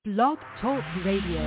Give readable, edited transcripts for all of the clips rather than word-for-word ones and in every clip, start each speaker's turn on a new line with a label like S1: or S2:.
S1: Blog Talk Radio.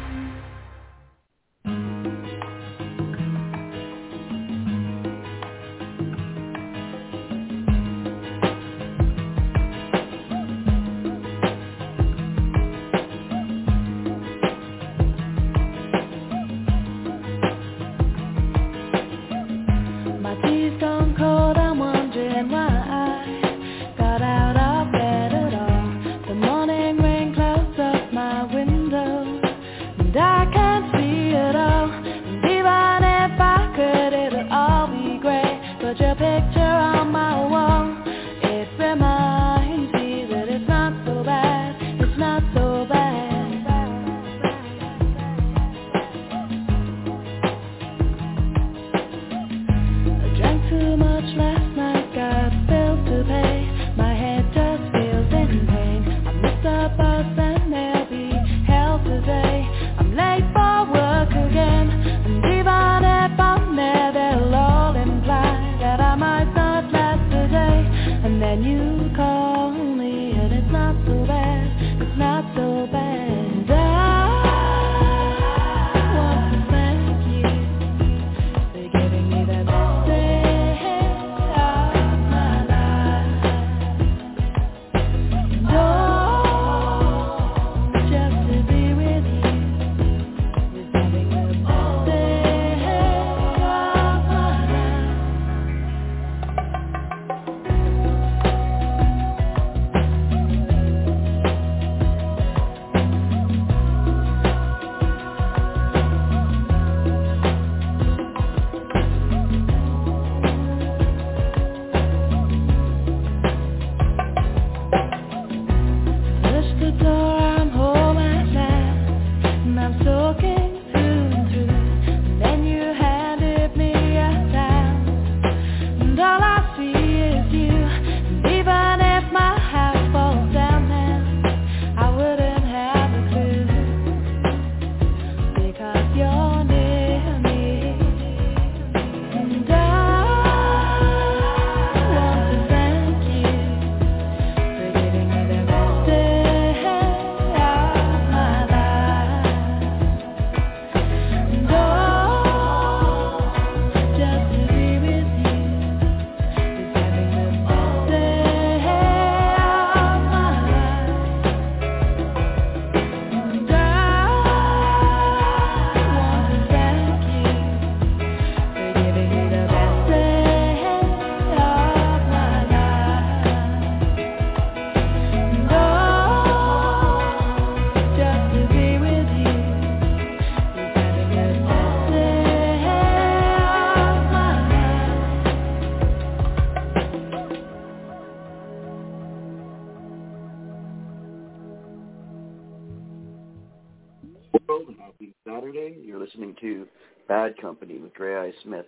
S2: Saturday. You're listening to Bad Company with Dre I. Smith.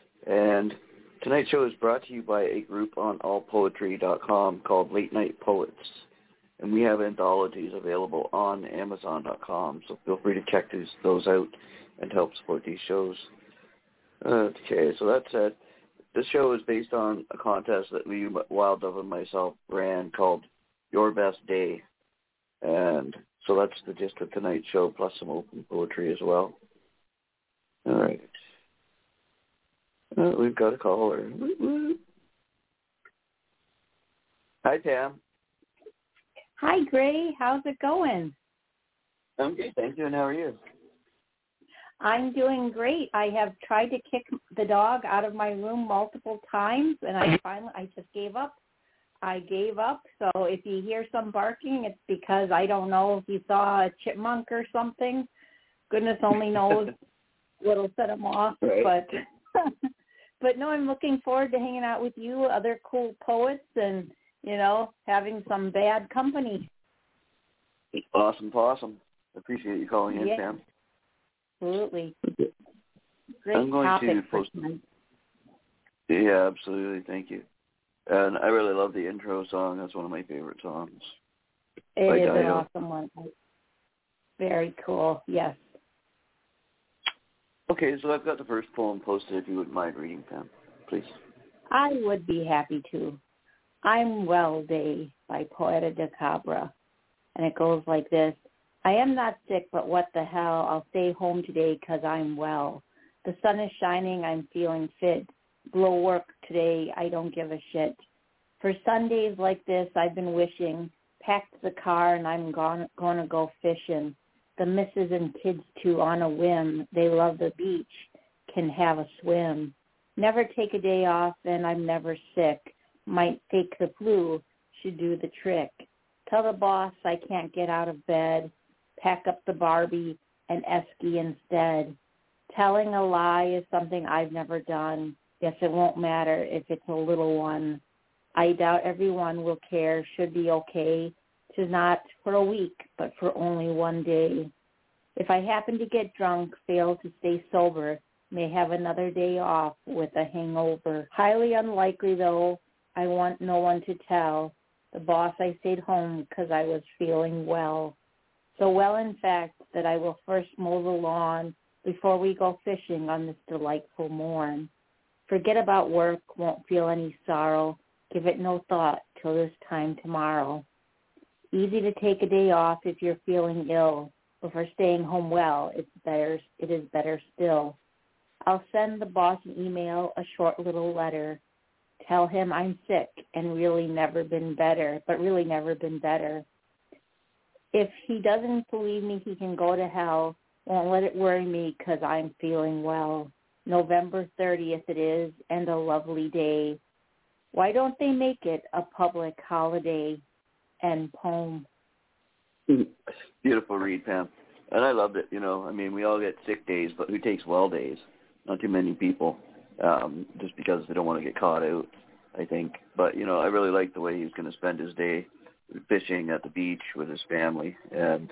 S2: And tonight's show is brought to you by a group on allpoetry.com called Late Night Poets. And we have anthologies available on Amazon.com, so feel free to check those out and help support these shows. Okay, so that said, this show is based on a contest that Lee Wilddove and myself ran called Your Best Day. And so that's the gist of tonight's show, plus some open poetry as well. All right. We've got a caller. Hi, Pam.
S3: Hi, Gray. How's it going?
S2: I'm good, thank you. And how are you?
S3: I'm doing great. I have tried to kick the dog out of my room multiple times, and I just gave up. I gave up. So if you hear some barking, it's because I don't know if you saw a chipmunk or something. Goodness only knows what'll set him off.
S2: Right.
S3: But no, I'm looking forward to hanging out with you, other cool poets, and having some bad company.
S2: Awesome. Appreciate you calling in, Pam.
S3: Absolutely. Great
S2: I'm going
S3: topic
S2: to post. Yeah, absolutely. Thank you. And I really love the intro song. That's one of my favorite songs.
S3: It is an awesome one. Very cool. Yes.
S2: Okay, so I've got the first poem posted. If you wouldn't mind reading, Pam, please.
S3: I would be happy to. I'm Well Day by Poeta de Cabra. And it goes like this. I am not sick, but what the hell? I'll stay home today 'cause I'm well. The sun is shining. I'm feeling fit. Blow work today. I don't give a shit. For Sundays like this, I've been wishing. Packed the car and I'm gonna go fishing. The missus and kids too on a whim. They love the beach. Can have a swim. Never take a day off and I'm never sick. Might fake the flu. Should do the trick. Tell the boss I can't get out of bed. Pack up the Barbie and esky instead. Telling a lie is something I've never done. Guess it won't matter if it's a little one. I doubt everyone will care. Should be okay. 'Tis not for a week, but for only one day. If I happen to get drunk, fail to stay sober, may have another day off with a hangover. Highly unlikely, though. I want no one to tell. The boss, I stayed home 'cause I was feeling well. So well, in fact, that I will first mow the lawn before we go fishing on this delightful morn. Forget about work, won't feel any sorrow. Give it no thought till this time tomorrow. Easy to take a day off if you're feeling ill, but for staying home well, it is better still. I'll send the boss an email, a short little letter. Tell him I'm sick and really never been better. If he doesn't believe me, he can go to hell. Won't let it worry me 'cause I'm feeling well. November 30th it is, and a lovely day. Why don't they make it a public holiday? End poem.
S2: Beautiful read, Pam. And I loved it. I mean, we all get sick days, but who takes well days? Not too many people, just because they don't want to get caught out, I think. But, I really liked the way he was going to spend his day fishing at the beach with his family. And,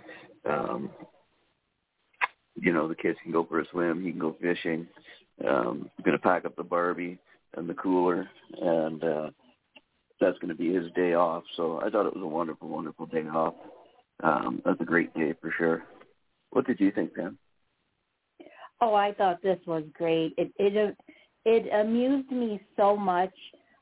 S2: the kids can go for a swim. He can go fishing. Going to pack up the Barbie and the cooler. And that's going to be his day off. So I thought it was a wonderful, wonderful day off. That's a great day for sure. What did you think, Pam?
S3: Oh, I thought this was great. It amused me so much.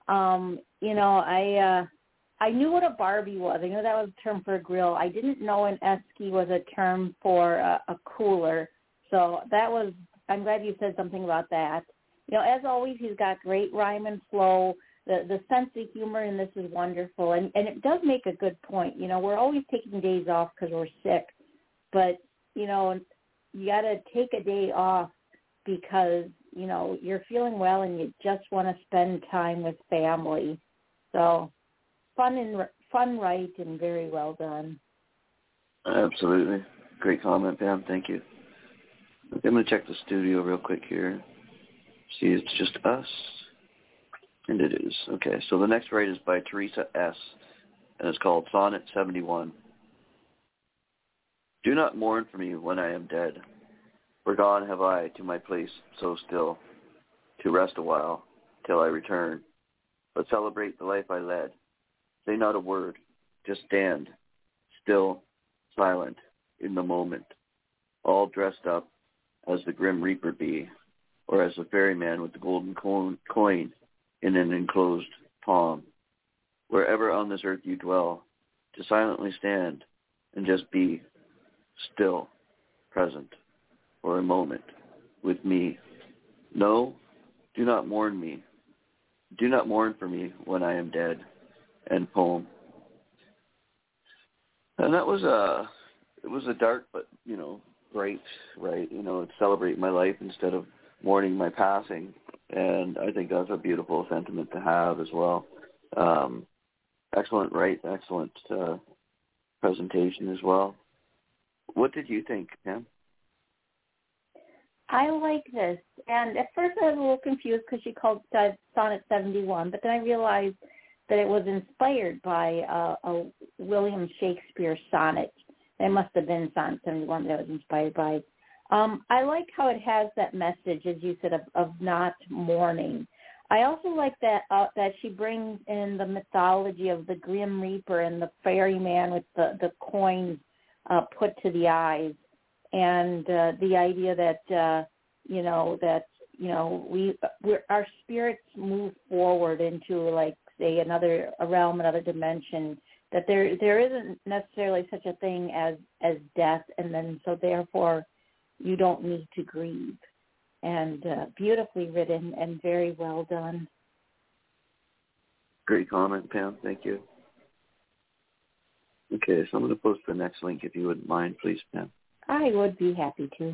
S3: I knew what a Barbie was. I knew that was a term for a grill. I didn't know an esky was a term for a cooler. So I'm glad you said something about that. As always, he's got great rhyme and flow. The sense of humor in this is wonderful. And it does make a good point. We're always taking days off because we're sick. But, you got to take a day off because, you're feeling well and you just want to spend time with family. So fun, right, and very well done.
S2: Absolutely. Great comment, Pam. Thank you. Okay, I'm going to check the studio real quick here. See, it's just us. And it is. Okay, so the next write is by Teresa S., and it's called Sonnet 71. Do not mourn for me when I am dead, for gone have I to my place so still, to rest a while till I return, but celebrate the life I led. Say not a word, just stand, still, silent, in the moment, all dressed up as the grim reaper be, or as the ferryman with the golden coin in an enclosed palm. Wherever on this earth you dwell, to silently stand and just be still, present, for a moment, with me. No, do not mourn me. Do not mourn for me when I am dead. End poem. And that was it was a dark but, bright, right? It's celebrate my life instead of mourning my passing. And I think that's a beautiful sentiment to have as well. Excellent, right? Excellent presentation as well. What did you think, Pam?
S3: I like this. And at first I was a little confused because she called Sonnet 71, but then I realized that it was inspired by a William Shakespeare sonnet. It must have been Sonnet 71 that it was inspired by. I like how it has that message, as you said, of not mourning. I also like that she brings in the mythology of the Grim Reaper and the ferryman with the coins put to the eyes, and the idea that our spirits move forward into, like, say, a realm, another dimension, that there isn't necessarily such a thing as death, and then so therefore you don't need to grieve. And beautifully written and very well done.
S2: Great comment, Pam. Thank you. Okay, so I'm going to post the next link if you wouldn't mind, please, Pam.
S3: I would be happy to.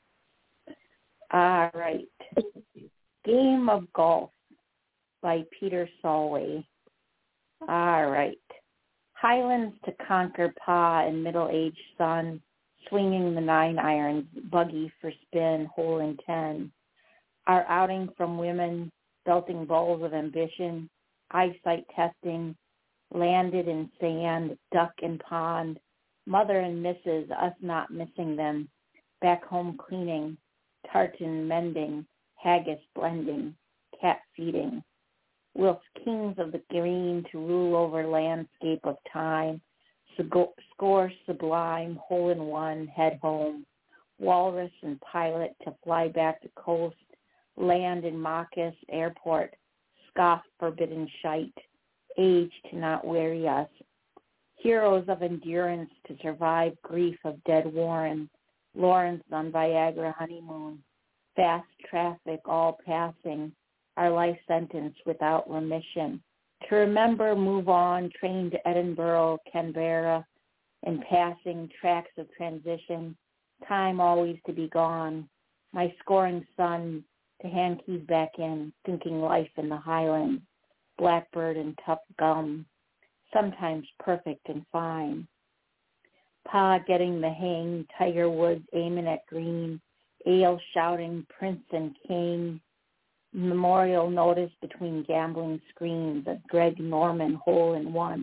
S3: All right. Game of Golf by Peter Solway. All right. Highlands to conquer Pa and middle-aged son, swinging the 9-irons, buggy for spin, hole in 10. Our outing from women, belting balls of ambition, eyesight testing, landed in sand, duck and pond, mother and missus, us not missing them, back home cleaning, tartan mending, haggis blending, cat feeding. Whilst kings of the green to rule over landscape of time, score sublime, hole in one, head home, walrus and pilot to fly back to coast, land in Marcus airport, scoff forbidden shite, age to not weary us, heroes of endurance to survive grief of dead Warren, Lawrence on Viagra honeymoon, fast traffic all passing, our life sentence without remission, to remember, move on, train to Edinburgh, Canberra, in passing tracks of transition, time always to be gone, my scoring son to hand keys back in, thinking life in the Highlands, blackbird and tough gum, sometimes perfect and fine. Pa getting the hang, Tiger Woods aiming at green, Ale shouting Prince and King, memorial notice between gambling screens of Greg Norman hole in one,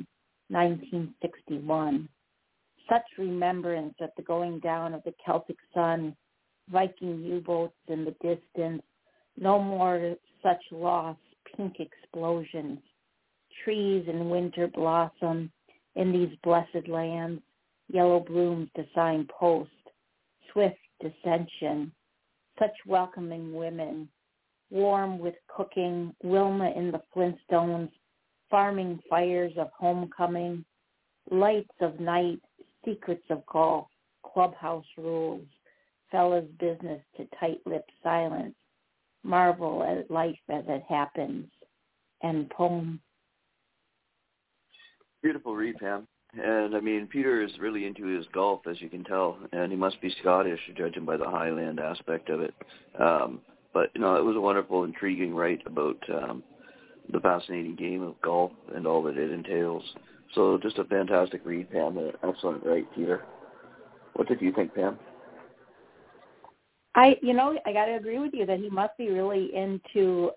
S3: 1961. Such remembrance at the going down of the Celtic sun, Viking U-boats in the distance, no more such loss, pink explosions, trees in winter blossom in these blessed lands, yellow blooms to sign post, swift dissension, such welcoming women, warm with cooking, Wilma in the Flintstones, farming fires of homecoming, lights of night, secrets of golf, clubhouse rules, fellas' business to tight-lipped silence, marvel at life as it happens, and poem.
S2: Beautiful read, Pam. And, I mean, Peter is really into his golf, as you can tell, and he must be Scottish, judging by the Highland aspect of it. But, you know, it was a wonderful, intriguing write about the fascinating game of golf and all that it entails. So just a fantastic read, Pam. An excellent write, Peter. What did you think, Pam?
S3: I got to agree with you that he must be really into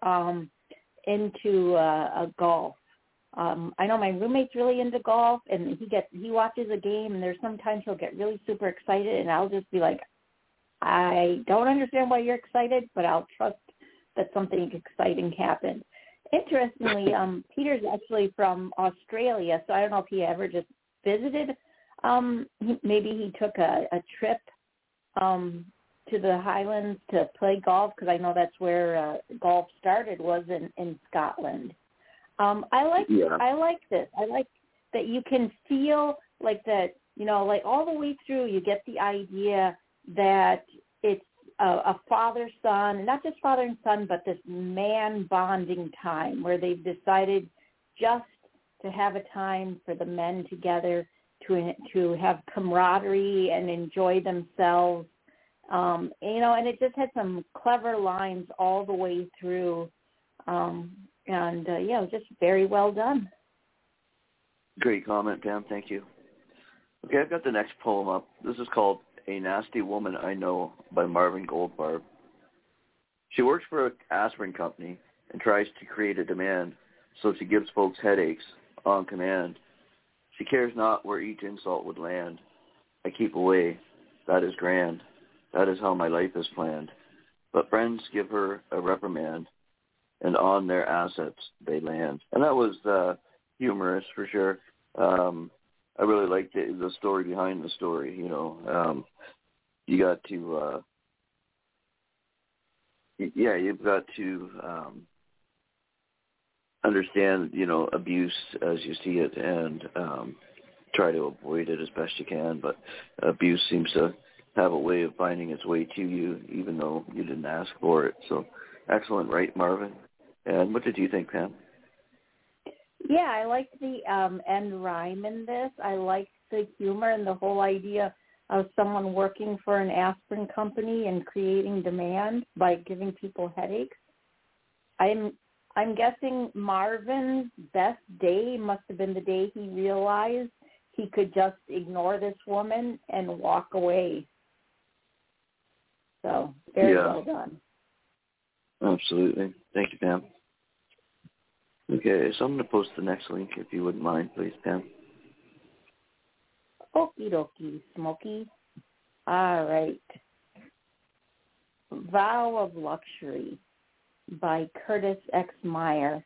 S3: golf. I know my roommate's really into golf, and he watches a game, and there's sometimes he'll get really super excited, and I'll just be like, I don't understand why you're excited, but I'll trust that something exciting happened. Interestingly, Peter's actually from Australia, so I don't know if he ever just visited. Maybe he took a trip to the Highlands to play golf, because I know that's where golf started, was in Scotland. I like this. I like that you can feel like that, like all the way through you get the idea that it's a father-son, not just father and son, but this man bonding time where they've decided just to have a time for the men together to have camaraderie and enjoy themselves. And it just had some clever lines all the way through. Just very well done.
S2: Great comment, Pam. Thank you. Okay, I've got the next poem up. This is called A Nasty Woman I Know by Marvin Goldfarb. She works for an aspirin company and tries to create a demand, so she gives folks headaches on command. She cares not where each insult would land. I keep away. That is grand. That is how my life is planned. But friends give her a reprimand, and on their assets they land. And that was humorous for sure. I really liked the story behind the story. You got to, you've got to understand, abuse as you see it and try to avoid it as best you can. But abuse seems to have a way of finding its way to you, even though you didn't ask for it. So excellent, right, Marvin? And what did you think, Pam?
S3: Yeah, I liked the end rhyme in this. I liked the humor and the whole idea of someone working for an aspirin company and creating demand by giving people headaches. I'm guessing Marvin's best day must have been the day he realized he could just ignore this woman and walk away. So, very well done.
S2: Absolutely. Thank you, Pam. Okay, so I'm going to post the next link, if you wouldn't mind, please, Pam.
S3: Okie dokie, Smokey. All right. Vow of Luxury by Curtis X. Meyer.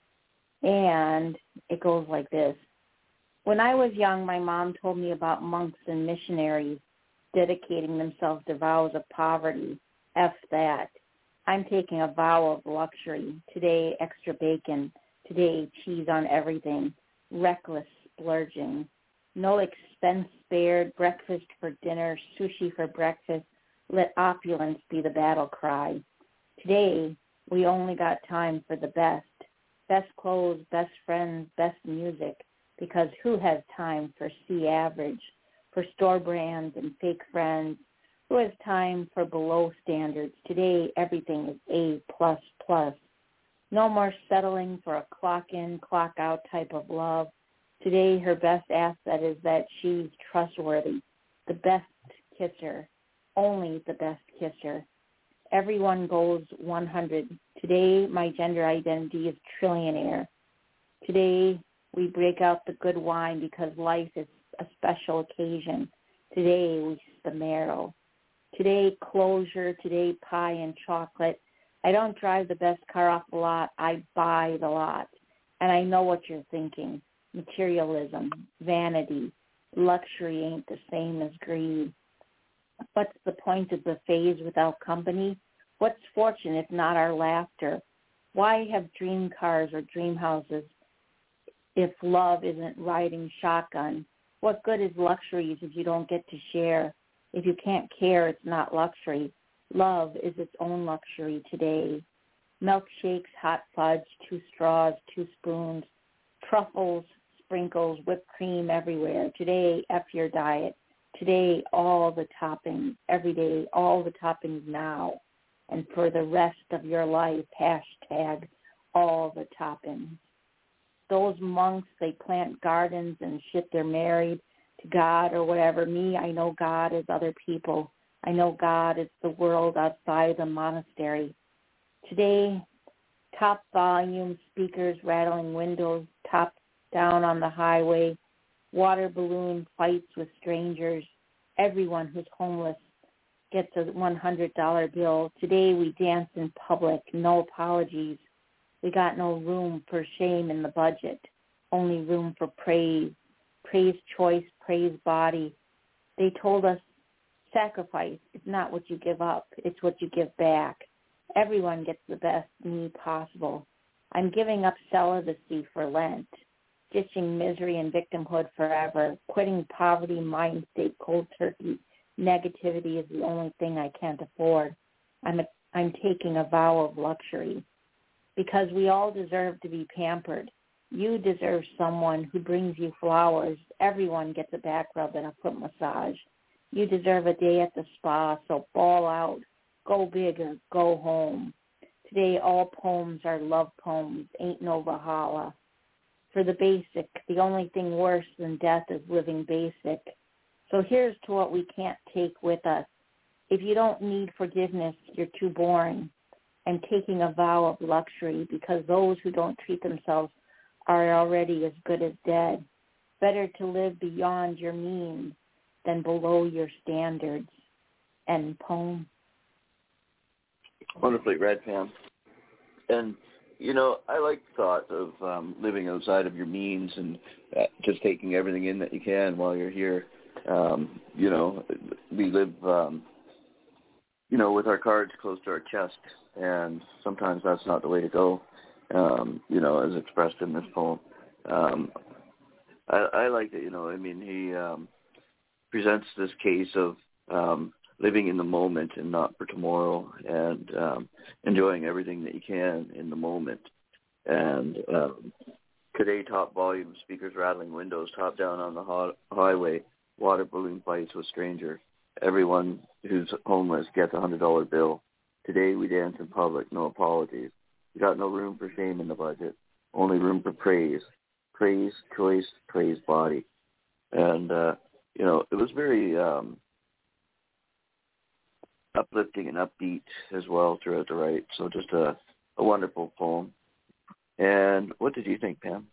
S3: And it goes like this. When I was young, my mom told me about monks and missionaries dedicating themselves to vows of poverty. F that. I'm taking a vow of luxury. Today, extra bacon. Today, cheese on everything. Reckless splurging. No expense spared. Breakfast for dinner. Sushi for breakfast. Let opulence be the battle cry. Today, we only got time for the best. Best clothes, best friends, best music. Because who has time for C average, for store brands and fake friends? Who has time for below standards? Today, everything is A++. No more settling for a clock-in, clock-out type of love. Today, her best asset is that she's trustworthy, the best kisser, only the best kisser. Everyone goes 100. Today, my gender identity is trillionaire. Today, we break out the good wine because life is a special occasion. Today, we the marrow. Today, closure. Today, pie and chocolate. I don't drive the best car off the lot. I buy the lot. And I know what you're thinking. Materialism, vanity, luxury ain't the same as greed. What's the point of the phase without company? What's fortune if not our laughter? Why have dream cars or dream houses if love isn't riding shotgun? What good is luxuries if you don't get to share? If you can't care, it's not luxury. Love is its own luxury today. Milkshakes, hot fudge, 2 straws, 2 spoons, truffles, sprinkles, whipped cream everywhere. Today, F your diet. Today, all the toppings. Every day, all the toppings now. And for the rest of your life, hashtag all the toppings. Those monks, they plant gardens and shit, they're married to God or whatever. Me, I know God is other people. I know God is the world outside the monastery. Today, top volume speakers rattling windows, top down on the highway, water balloon fights with strangers. Everyone who's homeless gets a $100 bill. Today we dance in public, no apologies. We got no room for shame in the budget, only room for praise. Praise choice, praise body. They told us sacrifice is not what you give up, it's what you give back. Everyone gets the best me possible. I'm giving up celibacy for Lent, ditching misery and victimhood forever, quitting poverty, mind state, cold turkey. Negativity is the only thing I can't afford. I'm taking a vow of luxury because we all deserve to be pampered. You deserve someone who brings you flowers. Everyone gets a back rub and a foot massage. You deserve a day at the spa, so ball out, go big or go home. Today all poems are love poems, ain't no Valhalla. For the basic, the only thing worse than death is living basic. So here's to what we can't take with us. If you don't need forgiveness, you're too boring. I'm taking a vow of luxury because those who don't treat themselves are already as good as dead. Better to live beyond your means than below your standards. End poem.
S2: Wonderfully read, Pam. And, I like the thought of living outside of your means and just taking everything in that you can while you're here. We live, with our cards close to our chest, and sometimes that's not the way to go. as expressed in this poem. I like it, he presents this case of living in the moment and not for tomorrow, and enjoying everything that you can in the moment. And today, top volume, speakers rattling windows, top down on the highway, water balloon fights with strangers. Everyone who's homeless gets a $100 bill. Today we dance in public, no apologies. We got no room for shame in the budget, only room for praise. Praise, choice, praise, body. And, it was very uplifting and upbeat as well throughout the write. So just a wonderful poem. And what did you think, Pam?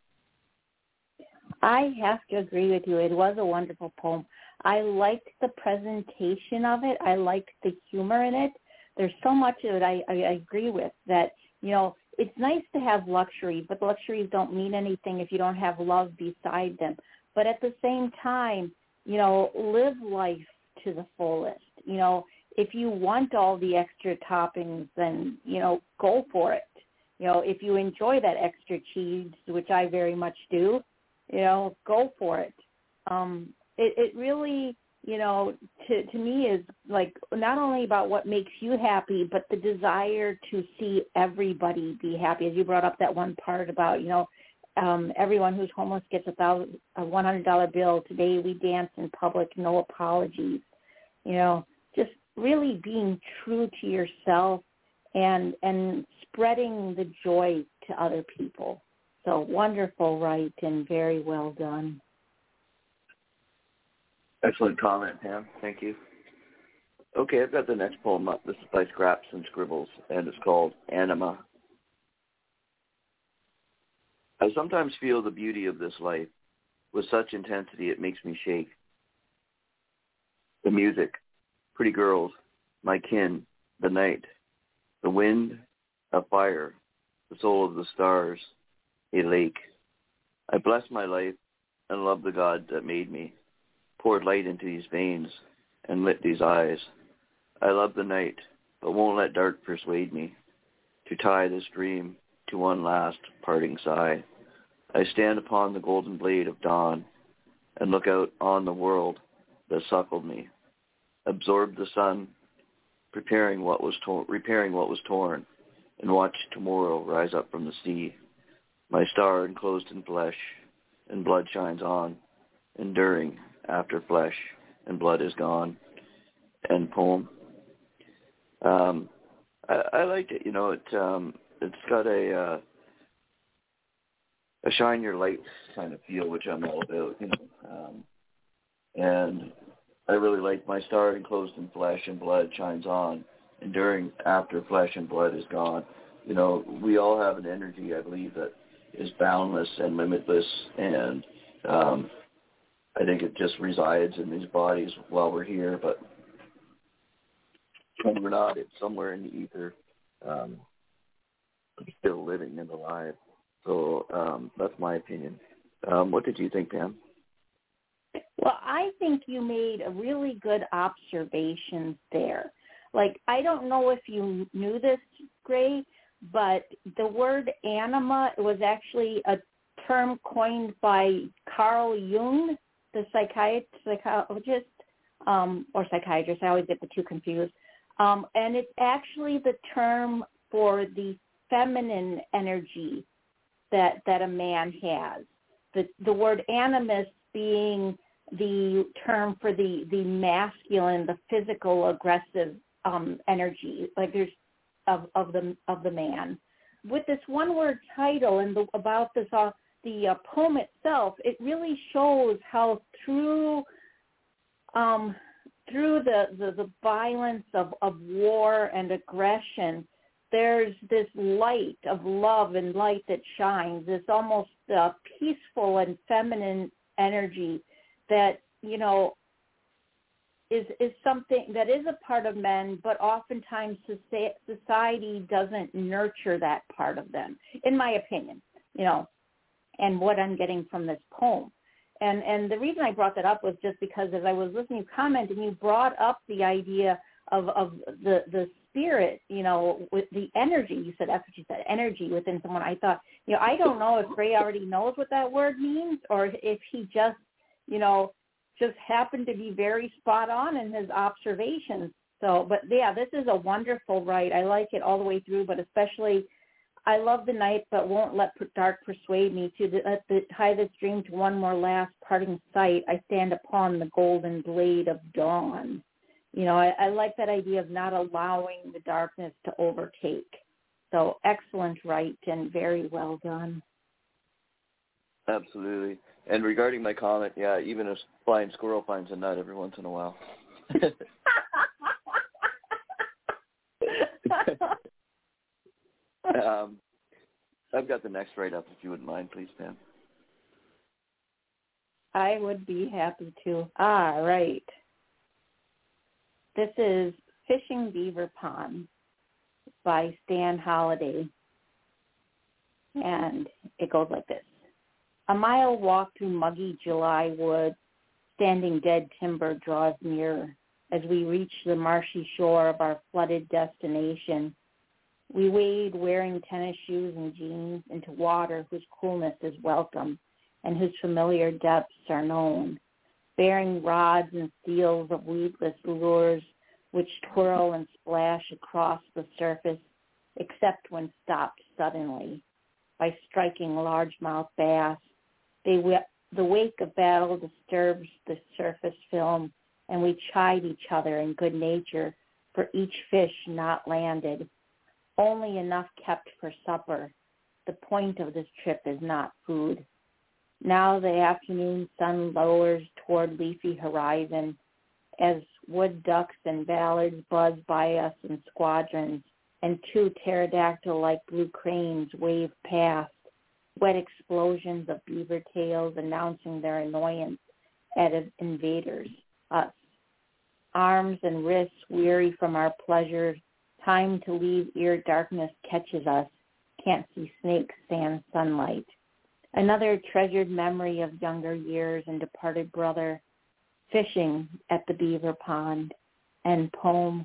S3: I have to agree with you. It was a wonderful poem. I liked the presentation of it. I liked the humor in it. There's so much of it I agree with that, it's nice to have luxury, but luxuries don't mean anything if you don't have love beside them. But at the same time, live life to the fullest. If you want all the extra toppings, then, go for it. If you enjoy that extra cheese, which I very much do, go for it. It really, to me is like not only about what makes you happy, but the desire to see everybody be happy. As you brought up that one part about, everyone who's homeless gets a $100 bill. Today we dance in public, no apologies. Just really being true to yourself and spreading the joy to other people. So wonderful, right, and very well done.
S2: Excellent comment, Pam. Thank you. Okay, I've got the next poem up. This is by Scraps and Scribbles, and it's called Anima. I sometimes feel the beauty of this life. With such intensity, it makes me shake. The music, pretty girls, my kin, the night, the wind, a fire, the soul of the stars, a lake. I bless my life and love the God that made me, poured light into these veins and lit these eyes. I love the night, but won't let dark persuade me to tie this dream to one last parting sigh. I stand upon the golden blade of dawn and look out on the world that suckled me, absorb the sun, repairing what was torn, and watch tomorrow rise up from the sea. My star enclosed in flesh and blood shines on, enduring after flesh and blood is gone. End poem. I liked it. It's got a shine your light kind of feel, which I'm all about. And I really like my star enclosed in flesh and blood shines on, enduring after flesh and blood is gone. We all have an energy, I believe, that is boundless and limitless, and I think it just resides in these bodies while we're here, but when we're not, it's somewhere in the ether, still living and alive. So that's my opinion. What did you think, Pam?
S3: Well, I think you made a really good observation there. Like, I don't know if you knew this, Gray, but the word anima was actually a term coined by Carl Jung, the psychologist, or psychiatrist. I always get the two confused. And it's actually the term for the feminine energy that a man has. The word animus being the term for the masculine, the physical, aggressive energy, like there's of the man. With this one word title and about this the poem itself, it really shows how through the violence of war and aggression, there's this light of love and light that shines, this almost peaceful and feminine energy that, is something that is a part of men, but oftentimes society doesn't nurture that part of them, in my opinion, and what I'm getting from this poem. And the reason I brought that up was just because as I was listening to you comment, and you brought up the idea of the spirit, with the energy. You said that's what you said, energy within someone. I thought, I don't know if Ray already knows what that word means, or if he just, just happened to be very spot on in his observations. So, but yeah, this is a wonderful rite. I like it all the way through, but especially I love the night, but won't let dark persuade me to tie this dream to one more last parting sight. I stand upon the golden blade of dawn. I like that idea of not allowing the darkness to overtake. So excellent rite and very well done.
S2: Absolutely. And regarding my comment, yeah, even a flying squirrel finds a nut every once in a while. I've got the next write-up, if you wouldn't mind, please, Pam.
S3: I would be happy to. All right. This is Fishing Beaver Pond by Stan Holliday. And it goes like this. A mile walk through muggy July wood, standing dead timber draws nearer. As we reach the marshy shore of our flooded destination, we wade wearing tennis shoes and jeans into water whose coolness is welcome and whose familiar depths are known, bearing rods and steels of weedless lures which twirl and splash across the surface, except when stopped suddenly by striking largemouth bass. The wake of battle disturbs the surface film, and we chide each other in good nature for each fish not landed. Only enough kept for supper. The point of this trip is not food. Now the afternoon sun lowers toward leafy horizon as wood ducks and ballards buzz by us in squadrons, and two pterodactyl-like blue cranes wave past, wet explosions of beaver tails announcing their annoyance at invaders, us. Arms and wrists weary from our pleasures, time to leave ere darkness catches us, can't see snakes, sand, sunlight. Another treasured memory of younger years and departed brother, fishing at the beaver pond, and poem.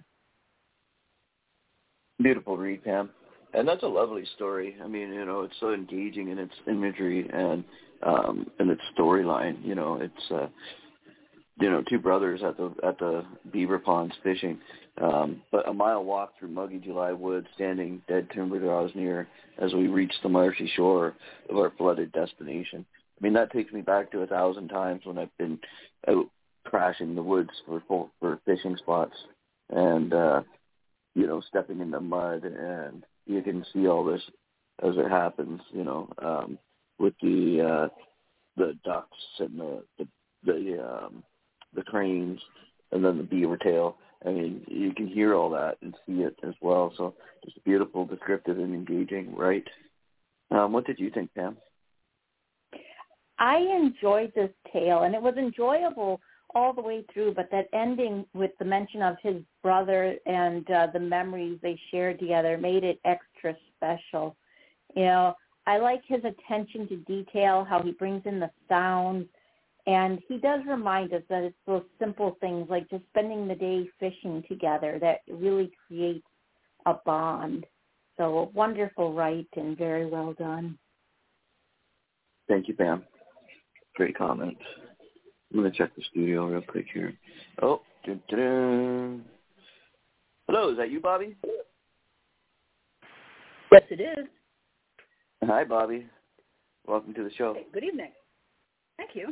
S2: Beautiful read, Pam. And that's a lovely story. I mean, it's so engaging in its imagery and its storyline. It's two brothers at the beaver ponds fishing. But a mile walk through muggy July woods, standing dead timber draws near as we reach the marshy shore of our flooded destination. I mean, that takes me back to 1,000 times when I've been out crashing the woods for fishing spots and, stepping in the mud, and you can see all this as it happens, with the ducks and the cranes and then the beaver tail. I mean, you can hear all that and see it as well. So it's beautiful, descriptive, and engaging, right? What did you think, Pam?
S3: I enjoyed this tale, and it was enjoyable all the way through, but that ending with the mention of his brother and the memories they shared together made it extra special. I like his attention to detail, how he brings in the sounds, and he does remind us that it's those simple things like just spending the day fishing together that really creates a bond. So a wonderful write and very well done.
S2: Thank you, Pam. Great comment. I'm going to check the studio real quick here. Oh, dun-dun-dun. Hello, is that you, Bobby?
S1: Yes, it is.
S2: Hi, Bobby. Welcome to the show.
S1: Hey, good evening. Thank you.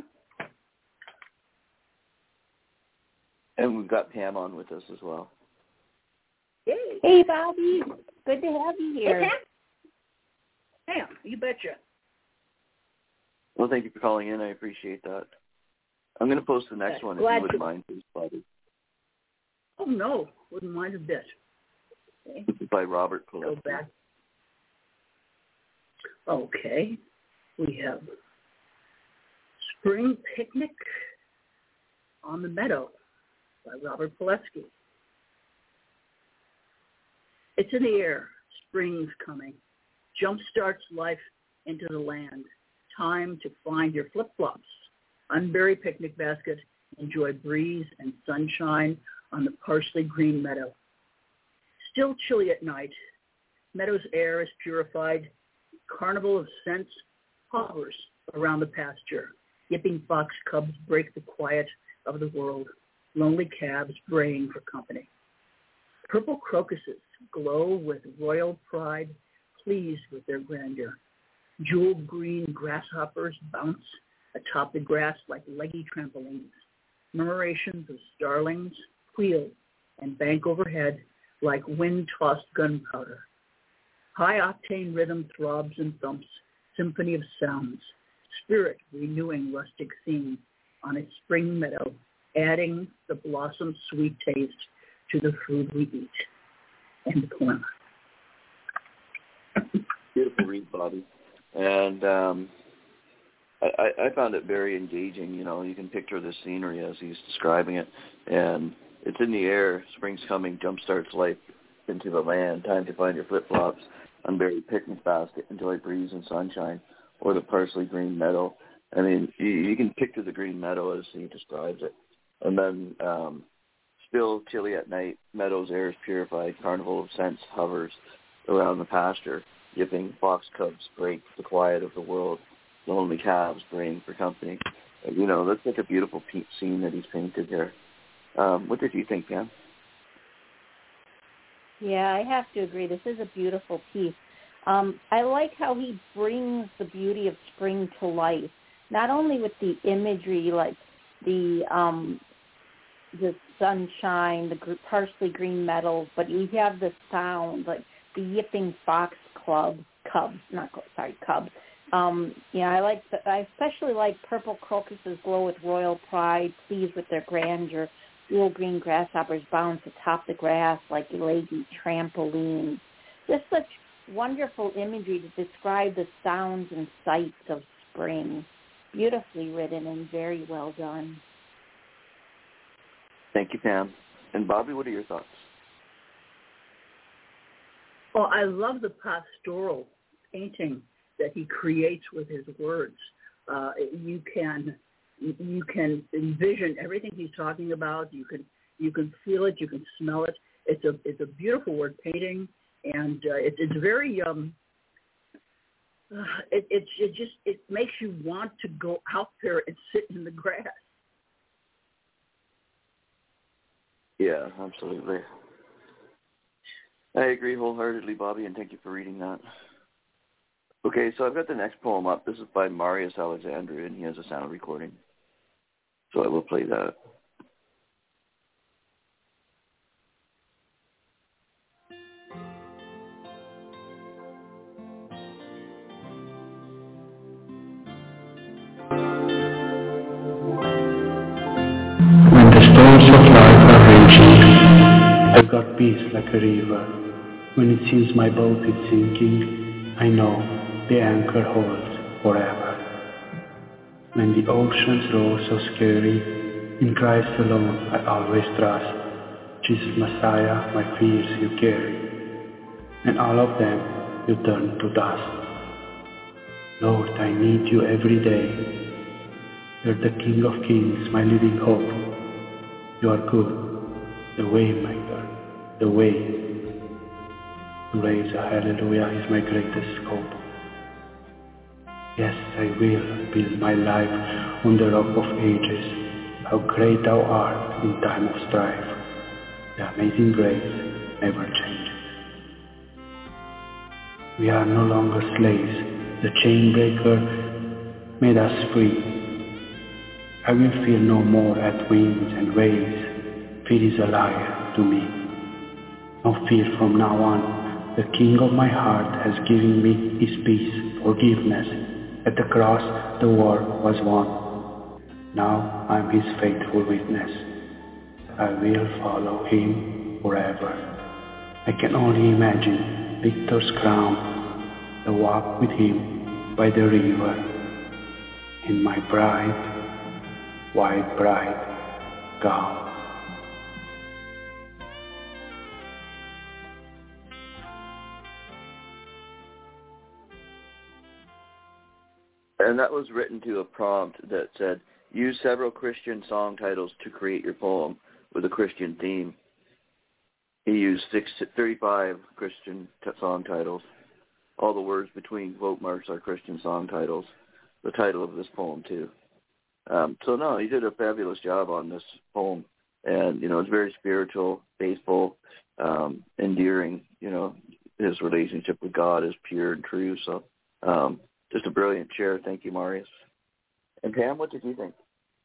S2: And we've got Pam on with us as well.
S3: Hey, Bobby. Good to have you here.
S1: Hey, Pam. You betcha.
S2: Well, thank you for calling in. I appreciate that. I'm going to post the next one if you wouldn't mind, please, Bobby.
S1: Oh, no. Wouldn't mind a bit. Okay.
S2: This is by Robert Pulaski.
S1: Go back. Okay. We have Spring Picnic on the Meadow by Robert Pulaski. It's in the air. Spring's coming. Jumpstarts life into the land. Time to find your flip-flops. Unbury picnic basket. Enjoy breeze and sunshine on the parsley green meadow. Still chilly at night, meadow's air is purified. Carnival of scents hovers around the pasture. Yipping fox cubs break the quiet of the world. Lonely calves braying for company. Purple crocuses glow with royal pride, pleased with their grandeur. Jeweled green grasshoppers bounce atop the grass like leggy trampolines. Murmurations of starlings wheel and bank overhead like wind-tossed gunpowder. High-octane rhythm throbs and thumps, symphony of sounds, spirit renewing rustic scene on its spring meadow, adding the blossom's sweet taste to the food we eat. End of poem.
S2: Beautiful read, Bobby. And I found it very engaging. You know, you can picture the scenery as he's describing it. And it's in the air, spring's coming, jumpstarts life into the land, time to find your flip-flops, unburied picnic basket, enjoy breeze and sunshine, or the parsley green meadow. I mean, you can picture the green meadow as he describes it. And then still chilly at night, meadow's air is purified, carnival of scents hovers around the pasture, yipping fox cubs break the quiet of the world, lonely calves braying for company. You know, that's like a beautiful scene that he's painted here. What did you think, Pam?
S3: Yeah, I have to agree. This is a beautiful piece. I like how he brings the beauty of spring to life, not only with the imagery, like the sunshine, the parsley green meadows, but you have the sound, like the yipping fox cubs. I especially like purple crocuses glow with royal pride, pleased with their grandeur. Little green grasshoppers bounce atop the grass like lazy trampolines. Just such wonderful imagery to describe the sounds and sights of spring. Beautifully written and very well done.
S2: Thank you, Pam. And Bobby, what are your thoughts?
S1: Well, I love the pastoral painting that he creates with his words. You can envision everything he's talking about. You can feel it. You can smell it. It's a beautiful word painting, and it's very it makes you want to go out there and sit in the grass.
S2: Yeah, absolutely. I agree wholeheartedly, Bobby, and thank you for reading that. Okay, so I've got the next poem up. This is by Marius Alexandru, and he has a sound recording. So I will play that.
S4: When the storms of life are raging, I've got peace like a river. When it seems my boat is sinking, I know the anchor holds forever. When the oceans roar so scary, in Christ alone I always trust. Jesus Messiah, my fears you carry, and all of them you turn to dust. Lord, I need you every day. You're the King of Kings, my living hope. You are good, the Waymaker, the way. To raise a hallelujah is my greatest hope. Yes, I will build my life on the rock of ages. How great thou art in time of strife. The amazing grace never changes. We are no longer slaves. The chain breaker made us free. I will fear no more at winds and waves. Fear is a liar to me. No fear from now on. The King of my heart has given me his peace, forgiveness. At the cross the war was won. Now I am his faithful witness. I will follow him forever. I can only imagine Victor's crown, the walk with him by the river, in my white bride gown.
S2: And that was written to a prompt that said, use several Christian song titles to create your poem. with a Christian theme. He used 35 Christian song titles. All the words between quote marks are Christian song titles. The title of this poem, too. He did a fabulous job on this poem. And, it's very spiritual, faithful, endearing. His relationship with God is pure and true. So just a brilliant share. Thank you, Marius. And Pam, what did you think?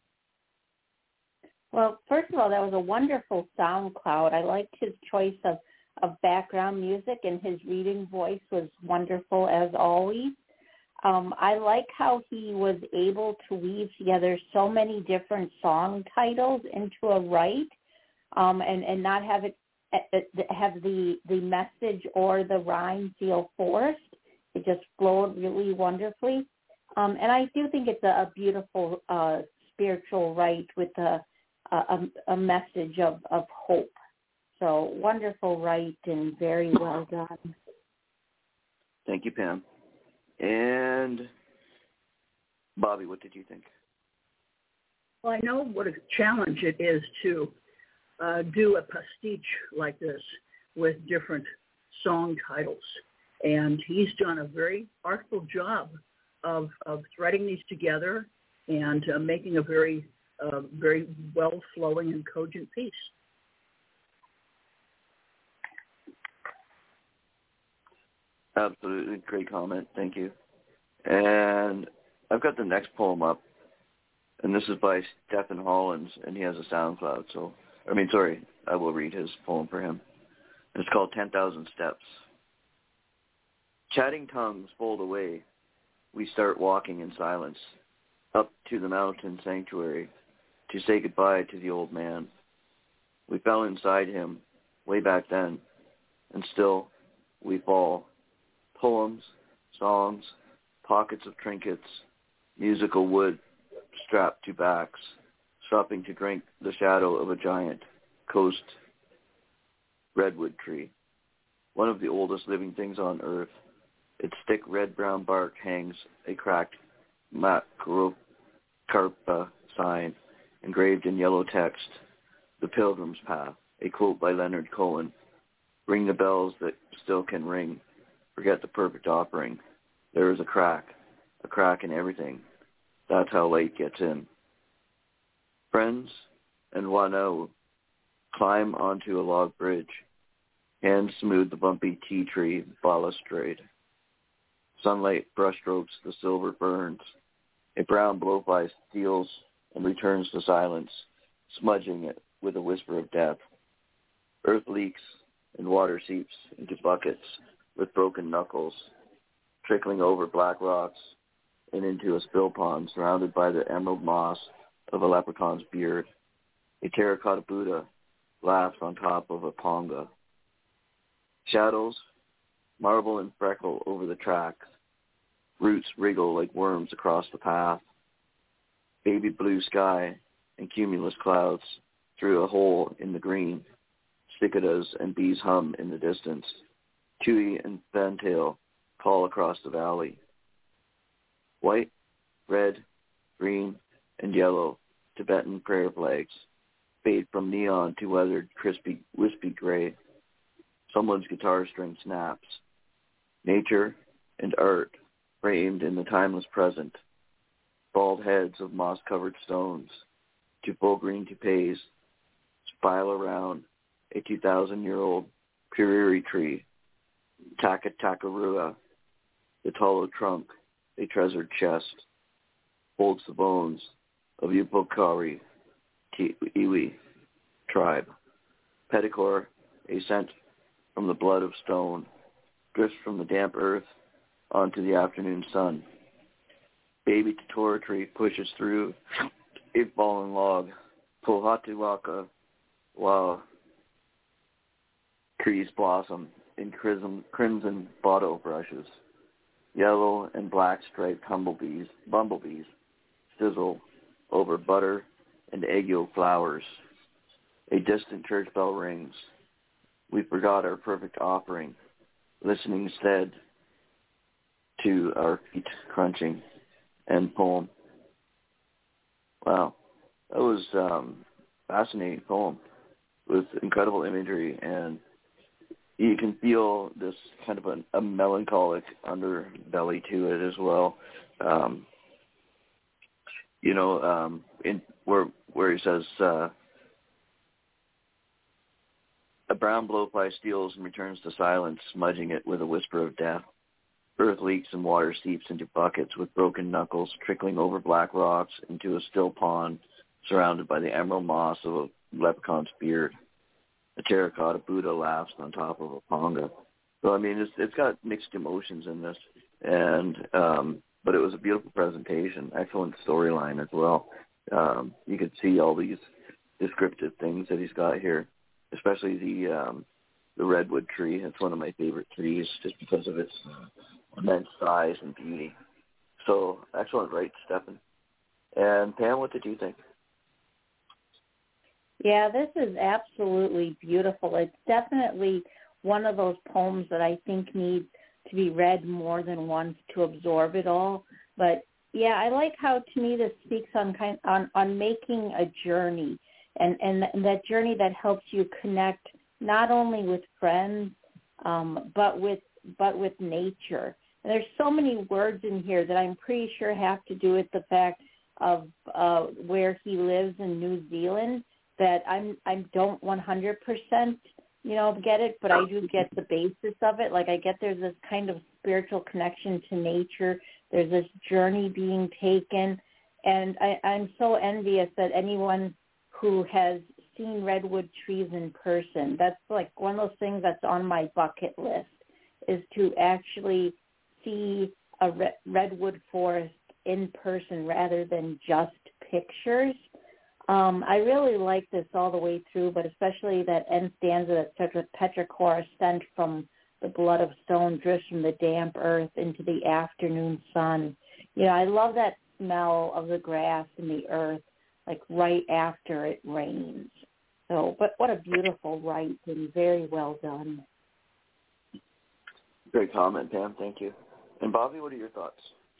S3: Well, first of all, that was a wonderful SoundCloud. I liked his choice of background music, and his reading voice was wonderful as always. I like how he was able to weave together so many different song titles into a write, and not have it have the message or the rhyme feel forced. It just flowed really wonderfully. And I do think it's a beautiful spiritual write with a message of hope. So wonderful write and very well done.
S2: Thank you, Pam. And Bobby, what did you think?
S1: Well, I know what a challenge it is to do a pastiche like this with different song titles. And he's done a very artful job of threading these together and making a very well-flowing and cogent piece.
S2: Absolutely. Great comment. Thank you. And I've got the next poem up, and this is by Stephen Hollins, and he has a SoundCloud. I will read his poem for him. It's called 10,000 Steps. Chatting tongues fold away. We start walking in silence up to the mountain sanctuary to say goodbye to the old man. We fell inside him way back then, and still we fall. Poems, songs, pockets of trinkets, musical wood strapped to backs, stopping to drink the shadow of a giant coast redwood tree, one of the oldest living things on earth. Its thick red-brown bark hangs a cracked Makarokarpa sign engraved in yellow text, The Pilgrim's Path, a quote by Leonard Cohen. Ring the bells that still can ring. Forget the perfect offering. There is a crack in everything. That's how light gets in. Friends and Wano climb onto a log bridge. Hands smooth the bumpy tea tree balustrade. Sunlight brushstrokes the silver ferns. A brown blowfly steals and returns to silence, smudging it with a whisper of death. Earth leaks and water seeps into buckets with broken knuckles, trickling over black rocks and into a spill pond surrounded by the emerald moss of a leprechaun's beard. A terracotta Buddha laughs on top of a ponga. Shadows marble and freckle over the tracks. Roots wriggle like worms across the path. Baby blue sky and cumulus clouds through a hole in the green. Cicadas and bees hum in the distance. Tui and fantail call across the valley. White, red, green, and yellow Tibetan prayer flags fade from neon to weathered, crispy, wispy gray. Someone's guitar string snaps. Nature and art framed in the timeless present. Bald heads of moss-covered stones, to full green toupees, spile around a 2,000-year-old puriri tree. Takatarua, the hollow trunk, a treasured chest, holds the bones of Upokari Iwi tribe. Pedicor, a scent from the blood of stone, drifts from the damp earth onto the afternoon sun. Baby Totora tree pushes through a fallen log. Pohatuwaka, while trees blossom in crimson bottle brushes. Yellow and black striped bumblebees sizzle over butter and egg yolk flowers. A distant church bell rings. We forgot our perfect offering, listening instead to our feet crunching. End poem. Wow, that was a fascinating poem. with incredible imagery, and you can feel this kind of a melancholic underbelly to it as well. In where he says, a brown blowfly steals and returns to silence, smudging it with a whisper of death. Earth leaks and water seeps into buckets with broken knuckles trickling over black rocks into a still pond surrounded by the emerald moss of a leprechaun's beard. A terracotta Buddha laughs on top of a panga. So, I mean, it's got mixed emotions in this, and but it was a beautiful presentation, excellent storyline as well. You could see all these descriptive things that he's got here, especially the redwood tree. It's one of my favorite trees just because of its immense size and beauty. So, excellent, right, Stefan? And Pam, what did you think?
S3: Yeah, this is absolutely beautiful. It's definitely one of those poems that I think needs to be read more than once to absorb it all. But yeah, I like how, to me, this speaks on making a journey, and that journey that helps you connect not only with friends, but with nature. And there's so many words in here that I'm pretty sure have to do with the fact of where he lives in New Zealand, that I don't 100%, get it, but I do get the basis of it. Like, I get there's this kind of spiritual connection to nature. There's this journey being taken. And I'm so envious that anyone who has seen redwood trees in person, that's like one of those things that's on my bucket list, is to actually see a redwood forest in person rather than just pictures. I really like this all the way through, but especially that end stanza that starts with petrichor, scent from the blood of stone drifts from the damp earth into the afternoon sun. I love that smell of the grass and the earth, like right after it rains. So, but what a beautiful write, and very well done.
S2: Great comment, Pam. Thank you. And Bobby, what are your thoughts?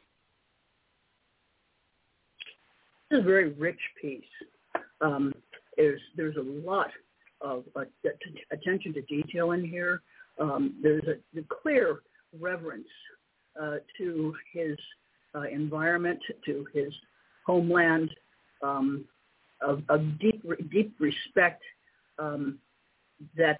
S1: This is a very rich piece. There's a lot of attention to detail in here. There's a clear reverence to his environment, to his homeland, of deep respect that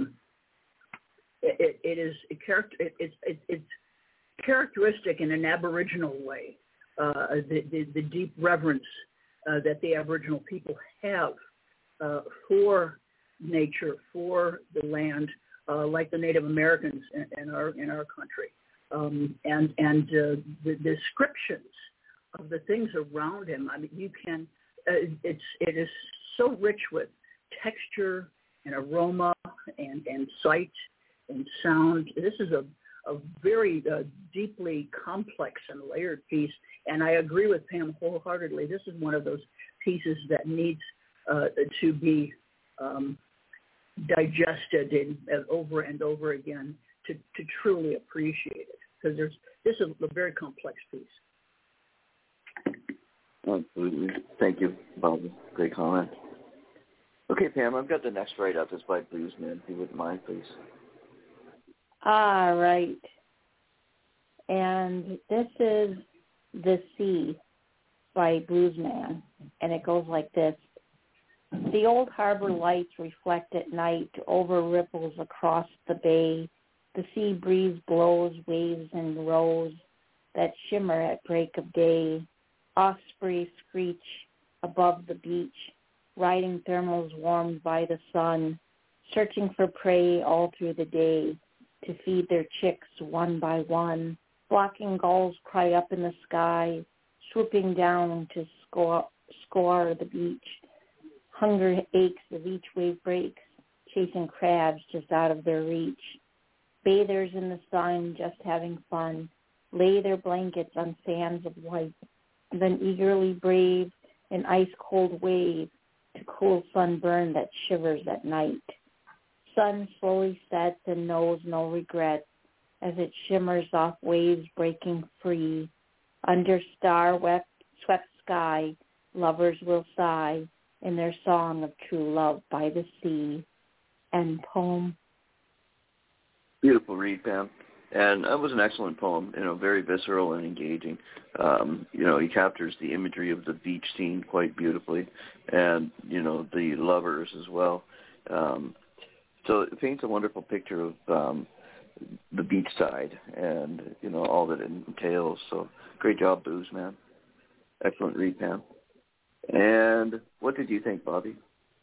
S1: it's characteristic in an Aboriginal way. The deep reverence that the Aboriginal people have for nature, for the land, like the Native Americans in our country, and the descriptions of the things around him. I mean, you can. It is so rich with texture and aroma and sight and sound. This is a very deeply complex and layered piece, and I agree with Pam wholeheartedly. This is one of those pieces that needs to be digested over and over again to truly appreciate it, because this is a very complex piece.
S2: Absolutely. Thank you, Bob. Great comment. Okay, Pam, I've got the next write-up. It's by Bluesman. If you wouldn't mind, please.
S3: All right. And this is The Sea by Bluesman, and it goes like this. The old harbor lights reflect at night over ripples across the bay. The sea breeze blows waves in rows that shimmer at break of day. Ospreys screech above the beach, riding thermals warmed by the sun, searching for prey all through the day to feed their chicks one by one. Flocking gulls cry up in the sky, swooping down to score the beach. Hunger aches as each wave breaks, chasing crabs just out of their reach. Bathers in the sun just having fun, lay their blankets on sands of white, then eagerly brave an ice-cold wave to cool sunburn that shivers at night. Sun slowly sets and knows no regret as it shimmers off waves breaking free. Under star-swept sky, lovers will sigh in their song of true love by the sea. End poem.
S2: Beautiful read, Pam. And that was an excellent poem, very visceral and engaging. He captures the imagery of the beach scene quite beautifully, and, the lovers as well. So it paints a wonderful picture of the beach side and, all that it entails. So great job, Booze, man. Excellent read, Pam. And what did you think, Bobby?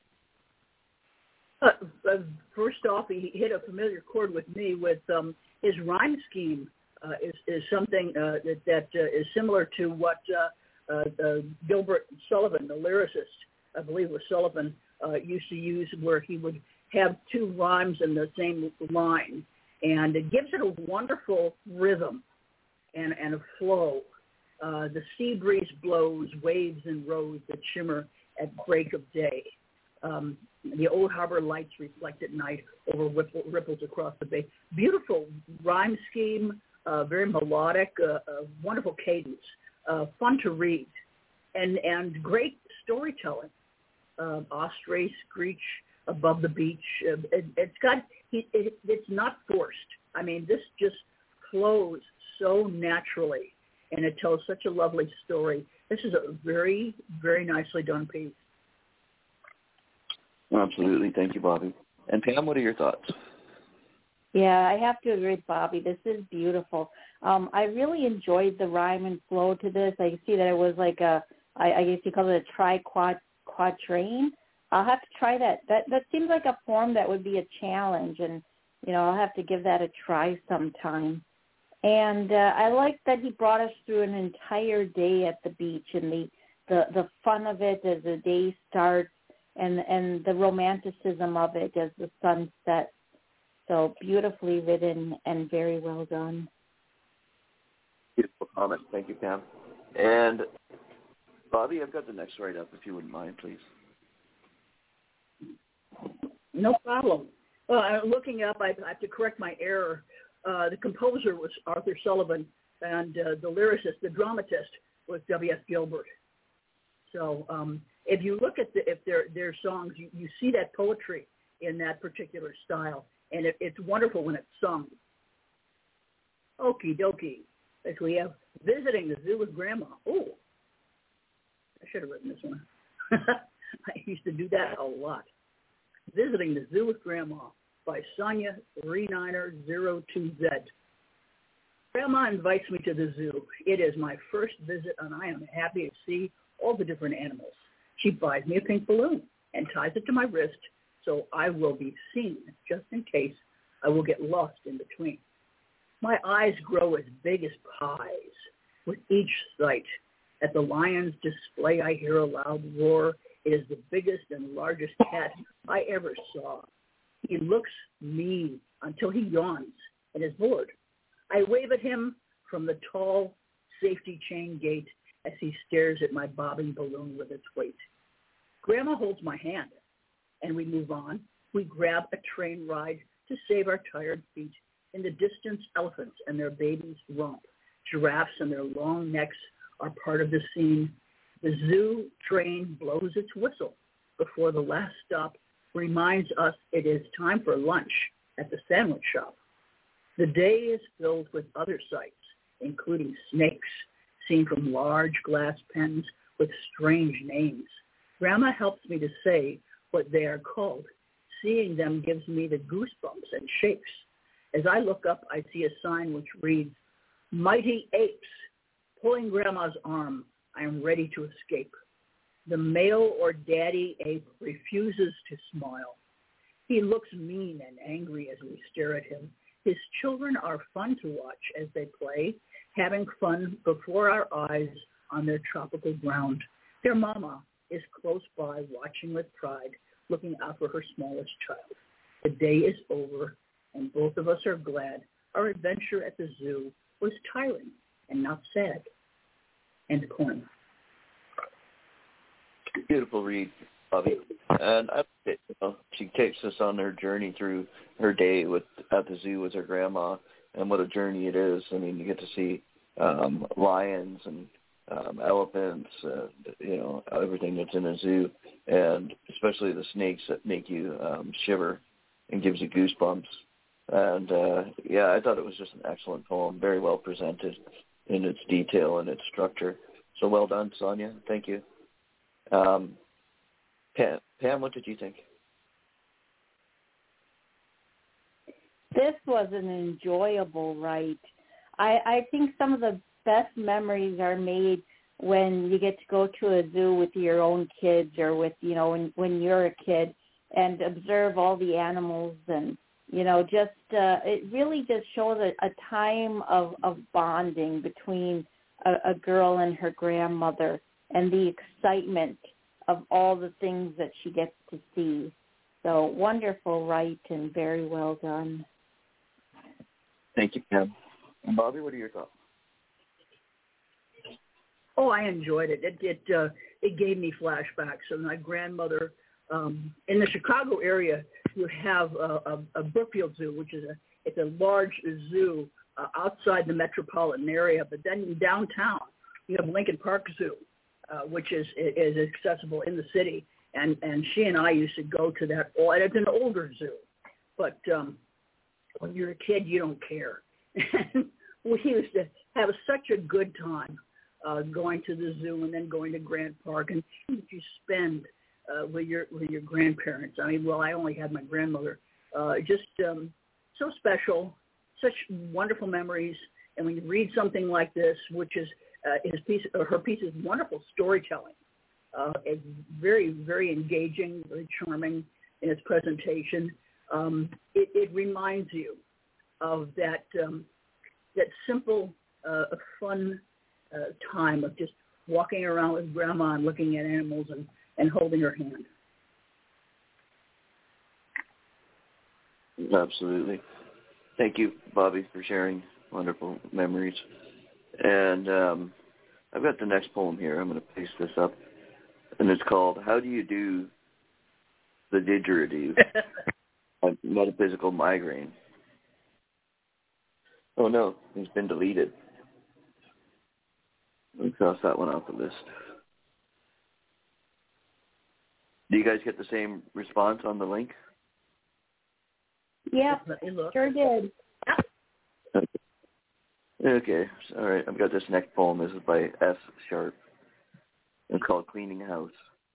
S1: First off, he hit a familiar chord with me with his rhyme scheme is something that is similar to what Gilbert Sullivan, the lyricist, I believe was Sullivan, used to use, where he would have two rhymes in the same line. And it gives it a wonderful rhythm and a flow. The sea breeze blows, waves and rows that shimmer at break of day. The old harbor lights reflect at night over ripples across the bay. Beautiful rhyme scheme, very melodic, wonderful cadence, fun to read, and great storytelling. Osprey screech above the beach. It's not forced. I mean, this just flows so naturally, and it tells such a lovely story. This is a very, very nicely done piece.
S2: Absolutely. Thank you, Bobby. And Pam, what are your thoughts?
S3: Yeah, I have to agree with Bobby. This is beautiful. I really enjoyed the rhyme and flow to this. I see that it was like I guess you call it a quatrain. I'll have to try that. That seems like a form that would be a challenge, and, I'll have to give that a try sometime. And I like that he brought us through an entire day at the beach and the fun of it as the day starts, and the romanticism of it as the sun sets. So beautifully written and very well done.
S2: Beautiful comment. Thank you, Pam. And Bobby, I've got the next write-up, if you wouldn't mind, please.
S1: No problem. Well, I'm looking up, I have to correct my error. The composer was Arthur Sullivan, and the lyricist, the dramatist, was W.S. Gilbert. So if you look at their songs, you see that poetry in that particular style, and it's wonderful when it's sung. Okie dokie. As we have Visiting the Zoo with Grandma. Oh, I should have written this one. I used to do that a lot. Visiting the Zoo with Grandma by Sonia 3902Z. Grandma invites me to the zoo. It is my first visit, and I am happy to see all the different animals. She buys me a pink balloon and ties it to my wrist so I will be seen, just in case I will get lost in between. My eyes grow as big as pies with each sight. At the lion's display, I hear a loud roar. It is the biggest and largest cat I ever saw. He looks mean until he yawns and is bored. I wave at him from the tall safety chain gate as he stares at my bobbing balloon with its weight. Grandma holds my hand, and we move on. We grab a train ride to save our tired feet. In the distance, elephants and their babies romp. Giraffes and their long necks are part of the scene. The zoo train blows its whistle before the last stop reminds us it is time for lunch at the sandwich shop. The day is filled with other sights, including snakes seen from large glass pens with strange names. Grandma helps me to say what they are called. Seeing them gives me the goosebumps and shakes. As I look up, I see a sign which reads, Mighty Apes. Pulling Grandma's arm, I am ready to escape. The male or daddy ape refuses to smile. He looks mean and angry as we stare at him. His children are fun to watch as they play, having fun before our eyes on their tropical ground. Their mama is close by, watching with pride, looking out for her smallest child. The day is over, and both of us are glad our adventure at the zoo was tiring and not sad. End poem.
S2: Beautiful read, Bobby. And she takes us on her journey through her day at the zoo with her grandma, and what a journey it is. I mean, you get to see lions and elephants, everything that's in a zoo, and especially the snakes that make you shiver and gives you goosebumps. And, I thought it was just an excellent poem, very well presented in its detail and its structure. So well done, Sonia. Thank you. Pam, what did you think?
S3: This was an enjoyable write. I think some of the best memories are made when you get to go to a zoo with your own kids, or with, when you're a kid, and observe all the animals, and, it really just shows a time of bonding between a girl and her grandmother, and the excitement of all the things that she gets to see. So wonderful write and very well done.
S2: Thank you, Pam. And Bobby, what are your thoughts?
S1: Oh, I enjoyed it. It gave me flashbacks of my grandmother. In the Chicago area, you have a Brookfield Zoo, which is a large zoo outside the metropolitan area. But then in downtown, you have Lincoln Park Zoo, which is accessible in the city. And she and I used to go to that. And it's an older zoo, but when you're a kid, you don't care. We used to have such a good time going to the zoo and then going to Grant Park, and you spend with your grandparents. I mean, I only had my grandmother. Just so special, such wonderful memories. And when you read something like this, which is her piece is wonderful storytelling. It's very, very engaging, very charming in its presentation. It reminds you of that simple, fun time of just walking around with Grandma and looking at animals and holding her hand.
S2: Absolutely. Thank you, Bobby, for sharing wonderful memories. And I've got the next poem here. I'm going to paste this up. And it's called How Do You Do the Didgeridoo? A Metaphysical Migraine. Oh, no, it's been deleted. Let me cross that one off the list. Do you guys get the same response on the link?
S3: Yeah, sure did.
S2: Okay, all right. I've got this next poem. This is by S. Sharp. It's called Cleaning House.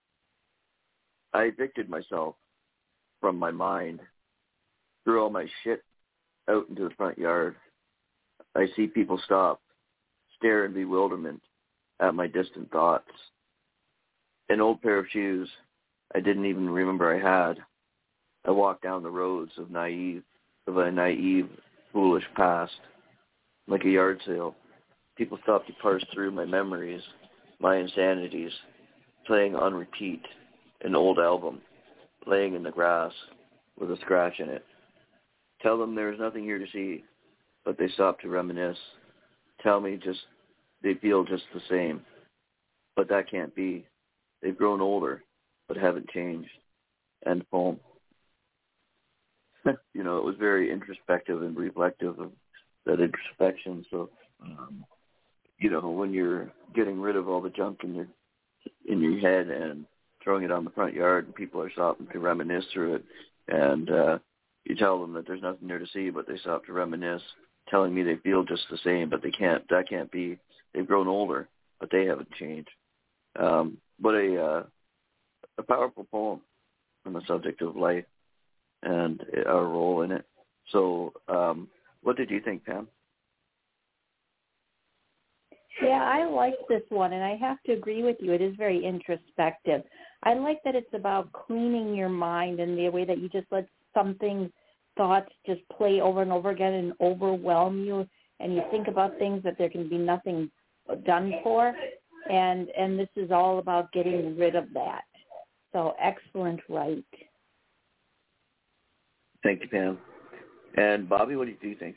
S2: I evicted myself from my mind, threw all my shit out into the front yard. I see people stop, stare in bewilderment at my distant thoughts. An old pair of shoes I didn't even remember I had. I walked down the roads of a naive, foolish past. Like a yard sale, people stopped to parse through my memories, my insanities, playing on repeat an old album, laying in the grass with a scratch in it. Tell them there is nothing here to see, but they stop to reminisce. Tell me they feel just the same. But that can't be. They've grown older, but haven't changed. End poem. It was very introspective and reflective of that introspection. So, when you're getting rid of all the junk in your head and throwing it on the front yard, and people are stopping to reminisce through it, and you tell them that there's nothing there to see, but they stop to reminisce, telling me they feel just the same, but they can't. That can't be. They've grown older, but they haven't changed. But a powerful poem on the subject of life and our role in it. So, what did you think, Pam?
S3: Yeah, I like this one, and I have to agree with you. It is very introspective. I like that it's about cleaning your mind in the way that you just let thoughts just play over and over again and overwhelm you, and you think about things that there can be nothing done for, and this is all about getting rid of that. So excellent write.
S2: Thank you, Pam. And Bobby, what do you think?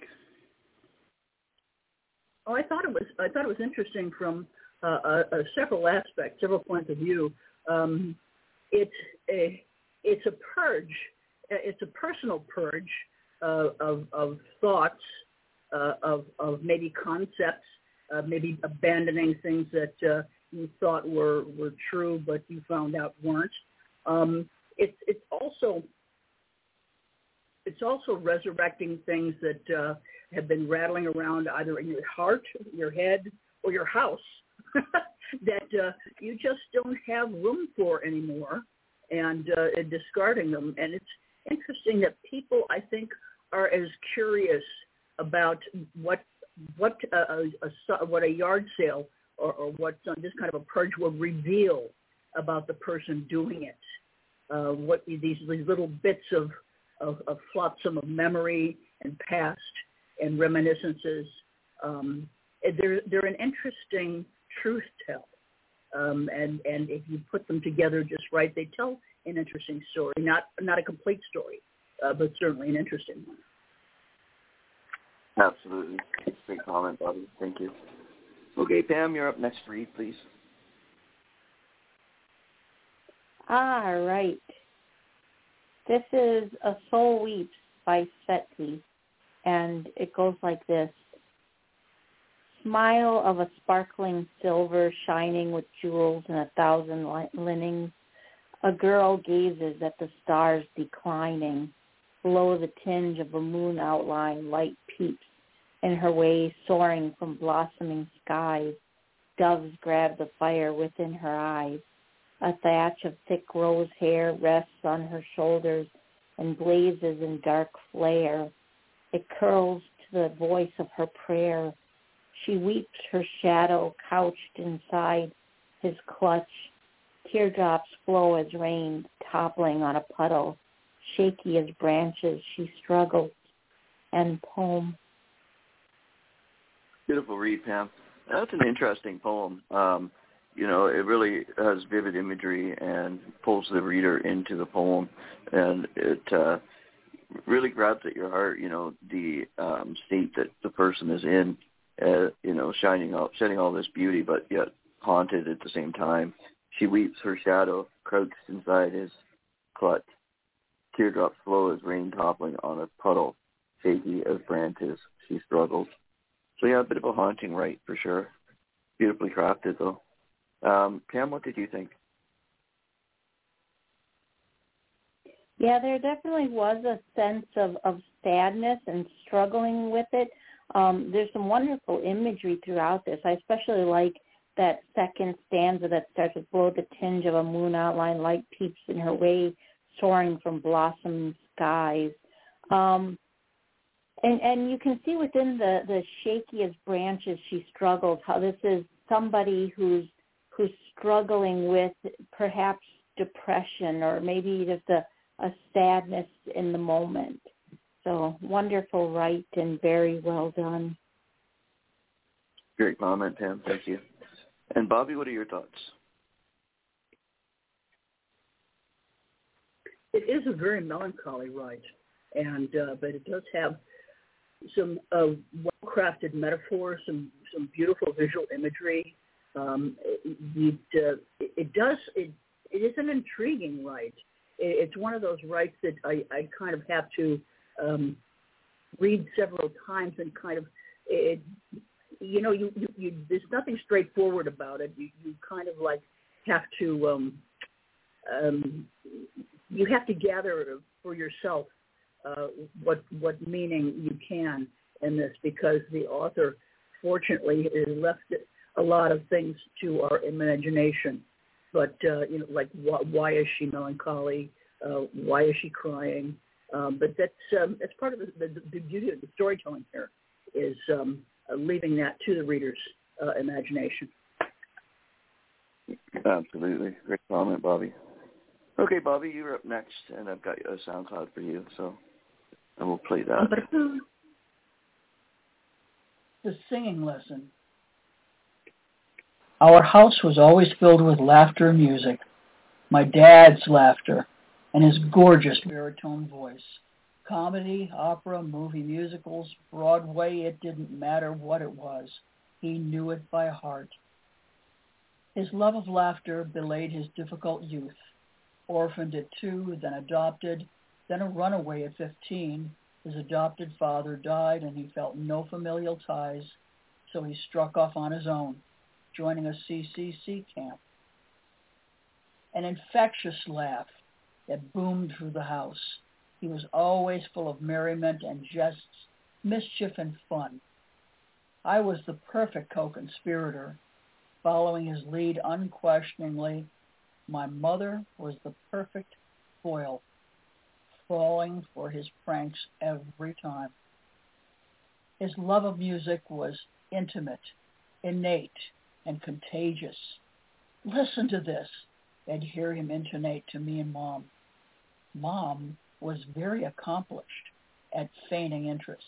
S1: Oh, I thought it was interesting from several aspects, several points of view. It's a purge. It's a personal purge of thoughts, of maybe concepts maybe abandoning things that you thought were true, but you found out weren't. It's also resurrecting things that have been rattling around either in your heart, your head, or your house that you just don't have room for anymore, and discarding them. And it's interesting that people, I think, are as curious about what a yard sale or what this kind of a purge will reveal about the person doing it. What these little bits of flotsam of memory and past and reminiscences. They're an interesting truth tell, and if you put them together just right, they tell an interesting story. Not a complete story, but certainly an interesting one.
S2: Absolutely. Great comment, Bobby. Thank you. Okay, Pam, you're up next to read, please.
S3: All right. This is A Soul Weeps by Seti, and it goes like this. Smile of a sparkling silver shining with jewels and 1,000 linings. A girl gazes at the stars declining. Below the tinge of a moon outline, light peeps in her way, soaring from blossoming skies. Doves grab the fire within her eyes. A thatch of thick rose hair rests on her shoulders and blazes in dark flare. It curls to the voice of her prayer. She weeps her shadow couched inside his clutch. Teardrops flow as rain, toppling on a puddle. Shaky as branches, she struggles. And poem.
S2: Beautiful read, Pam. That's an interesting poem. It really has vivid imagery and pulls the reader into the poem, and it really grabs at your heart, the state that the person is in, shedding all this beauty, but yet haunted at the same time. She weeps her shadow, crouched inside his clutch. Teardrops flow as rain toppling on a puddle. Shaky as branches, she struggles. So yeah, a bit of a haunting right, for sure. Beautifully crafted, though. Pam, what did you think?
S3: Yeah, there definitely was a sense of sadness and struggling with it. There's some wonderful imagery throughout this. I especially like that second stanza that starts with below the tinge of a moon outline, light peeps in her way, soaring from blossoming skies. And you can see within the shakiest branches she struggles, how this is somebody who's struggling with perhaps depression or maybe just a sadness in the moment. So wonderful write and very well done.
S2: Great comment, Pam. Thank you. And Bobby, what are your thoughts?
S1: It is a very melancholy write, and but it does have some well-crafted metaphors, some beautiful visual imagery. It is an intriguing write. It's one of those writes that I kind of have to read several times and kind of there's nothing straightforward about it. You kind of like have to you have to gather for yourself what meaning you can in this, because the author fortunately has left a lot of things to our imagination. But like why is she melancholy? Why is she crying? But that's part of the beauty of the storytelling here, is leaving that to the reader's imagination.
S2: Absolutely. Great comment, Bobby. Okay, Bobby, you're up next, and I've got a SoundCloud for you, so I will play that.
S1: The singing lesson. Our house was always filled with laughter and music. My dad's laughter and his gorgeous baritone voice. Comedy, opera, movie, musicals, Broadway, it didn't matter what it was. He knew it by heart. His love of laughter belayed his difficult youth. Orphaned at 2, then adopted, then a runaway at 15. His adopted father died, and he felt no familial ties. so he struck off on his own, joining a CCC camp. An infectious laugh that boomed through the house. He was always full of merriment and jests, mischief and fun. I was the perfect co-conspirator, following his lead unquestioningly. My mother was the perfect foil, falling for his pranks every time. His love of music was intimate, innate, and contagious. Listen to this, I'd hear him intonate to me and Mom. Mom was very accomplished at feigning interest.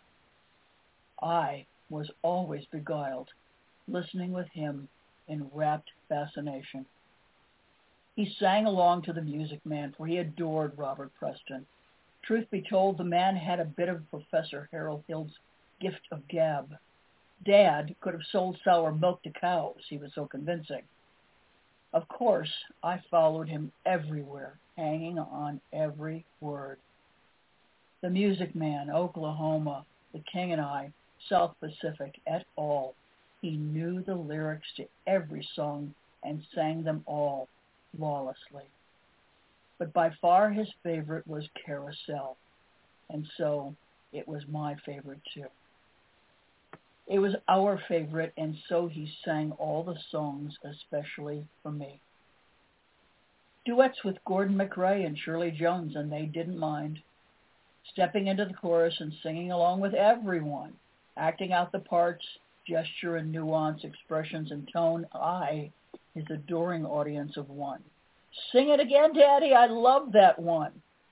S1: I was always beguiled, listening with him in rapt fascination. He sang along to the Music Man, for he adored Robert Preston. Truth be told, the man had a bit of Professor Harold Hill's gift of gab. Dad could have sold sour milk to cows, he was so convincing. Of course, I followed him everywhere, hanging on every word. The Music Man, Oklahoma, The King and I, South Pacific, et al. He knew the lyrics to every song and sang them all flawlessly. But by far his favorite was Carousel, and so it was my favorite too. It was our favorite, and so he sang all the songs especially for me. Duets with Gordon MacRae and Shirley Jones, and they didn't mind. Stepping into the chorus and singing along with everyone, acting out the parts, gesture and nuance, expressions and tone, I, his adoring audience of one. Sing it again, Daddy, I love that one.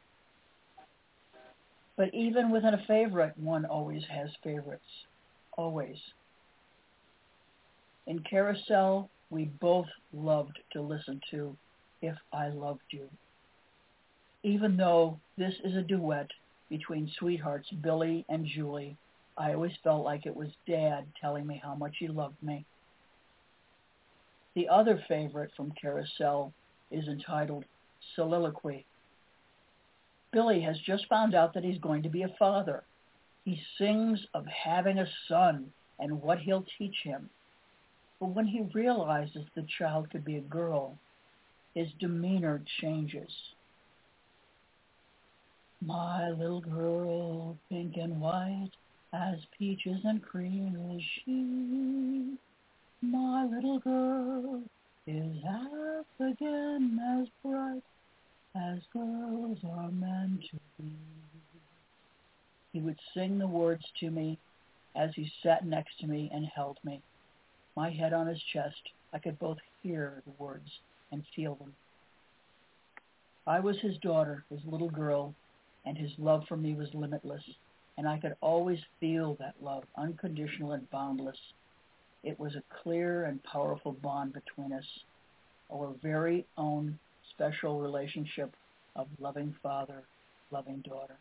S1: But even within a favorite, one always has favorites. Always. In Carousel, we both loved to listen to If I Loved You. Even though this is a duet between sweethearts Billy and Julie, I always felt like it was Dad telling me how much he loved me. The other favorite from Carousel is entitled Soliloquy. Billy has just found out that he's going to be a father. He sings of having a son and what he'll teach him. But when he realizes the child could be a girl, his demeanor changes. My little girl, pink and white, as peaches and cream is she. My little girl is half again as bright as girls are meant to be. He would sing the words to me as he sat next to me and held me. My head on his chest, I could both hear the words and feel them. I was his daughter, his little girl, and his love for me was limitless, and I could always feel that love, unconditional and boundless. It was a clear and powerful bond between us, our very own special relationship of loving father, loving daughter.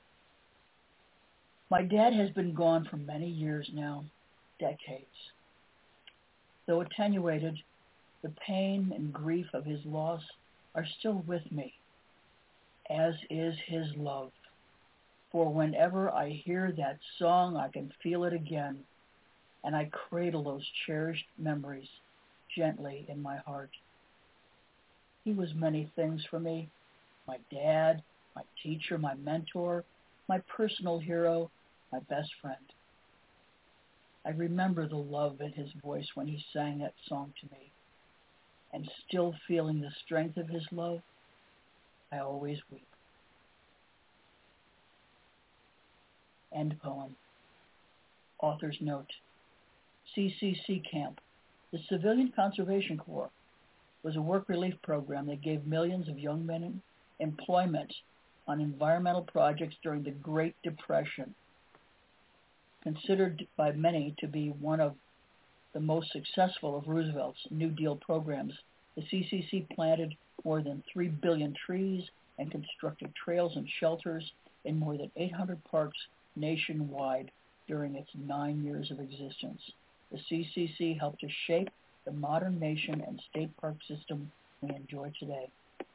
S1: My dad has been gone for many years now, decades. Though attenuated, the pain and grief of his loss are still with me, as is his love. For whenever I hear that song, I can feel it again, and I cradle those cherished memories gently in my heart. He was many things for me: my dad, my teacher, my mentor, my personal hero, my best friend. I remember the love in his voice when he sang that song to me, and still feeling the strength of his love, I always weep. End poem. Author's note. CCC Camp, the Civilian Conservation Corps, was a work relief program that gave millions of young men employment on environmental projects during the Great Depression. Considered by many to be one of the most successful of Roosevelt's New Deal programs, the CCC planted more than 3 billion trees and constructed trails and shelters in more than 800 parks nationwide during its 9 years of existence. The CCC helped to shape the modern nation and state park system we enjoy today.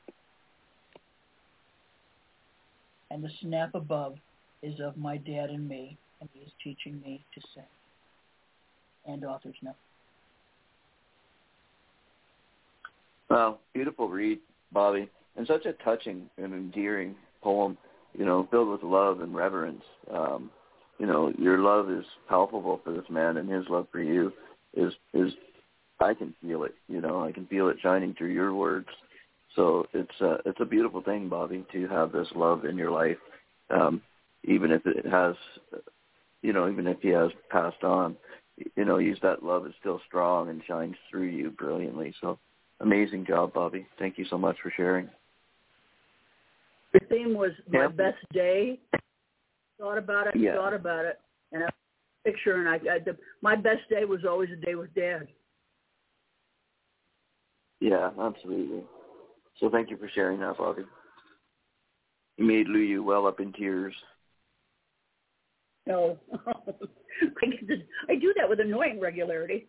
S1: And the snap above is of my dad and me, and he is teaching me to sing. and authors know.
S2: Wow, beautiful read, Bobby, and such a touching and endearing poem, filled with love and reverence. Your love is palpable for this man, and his love for you is I can feel it. I can feel it shining through your words. So it's a beautiful thing, Bobby, to have this love in your life, even if it has, even if he has passed on, that love is still strong and shines through you brilliantly. So amazing job, Bobby. Thank you so much for sharing.
S1: The theme was my best day. Thought about it, and I picture, and my best day was always a day with Dad.
S2: Yeah, absolutely. So thank you for sharing that, Bobby. You made Luyu well up in tears.
S1: No, I do that with annoying regularity.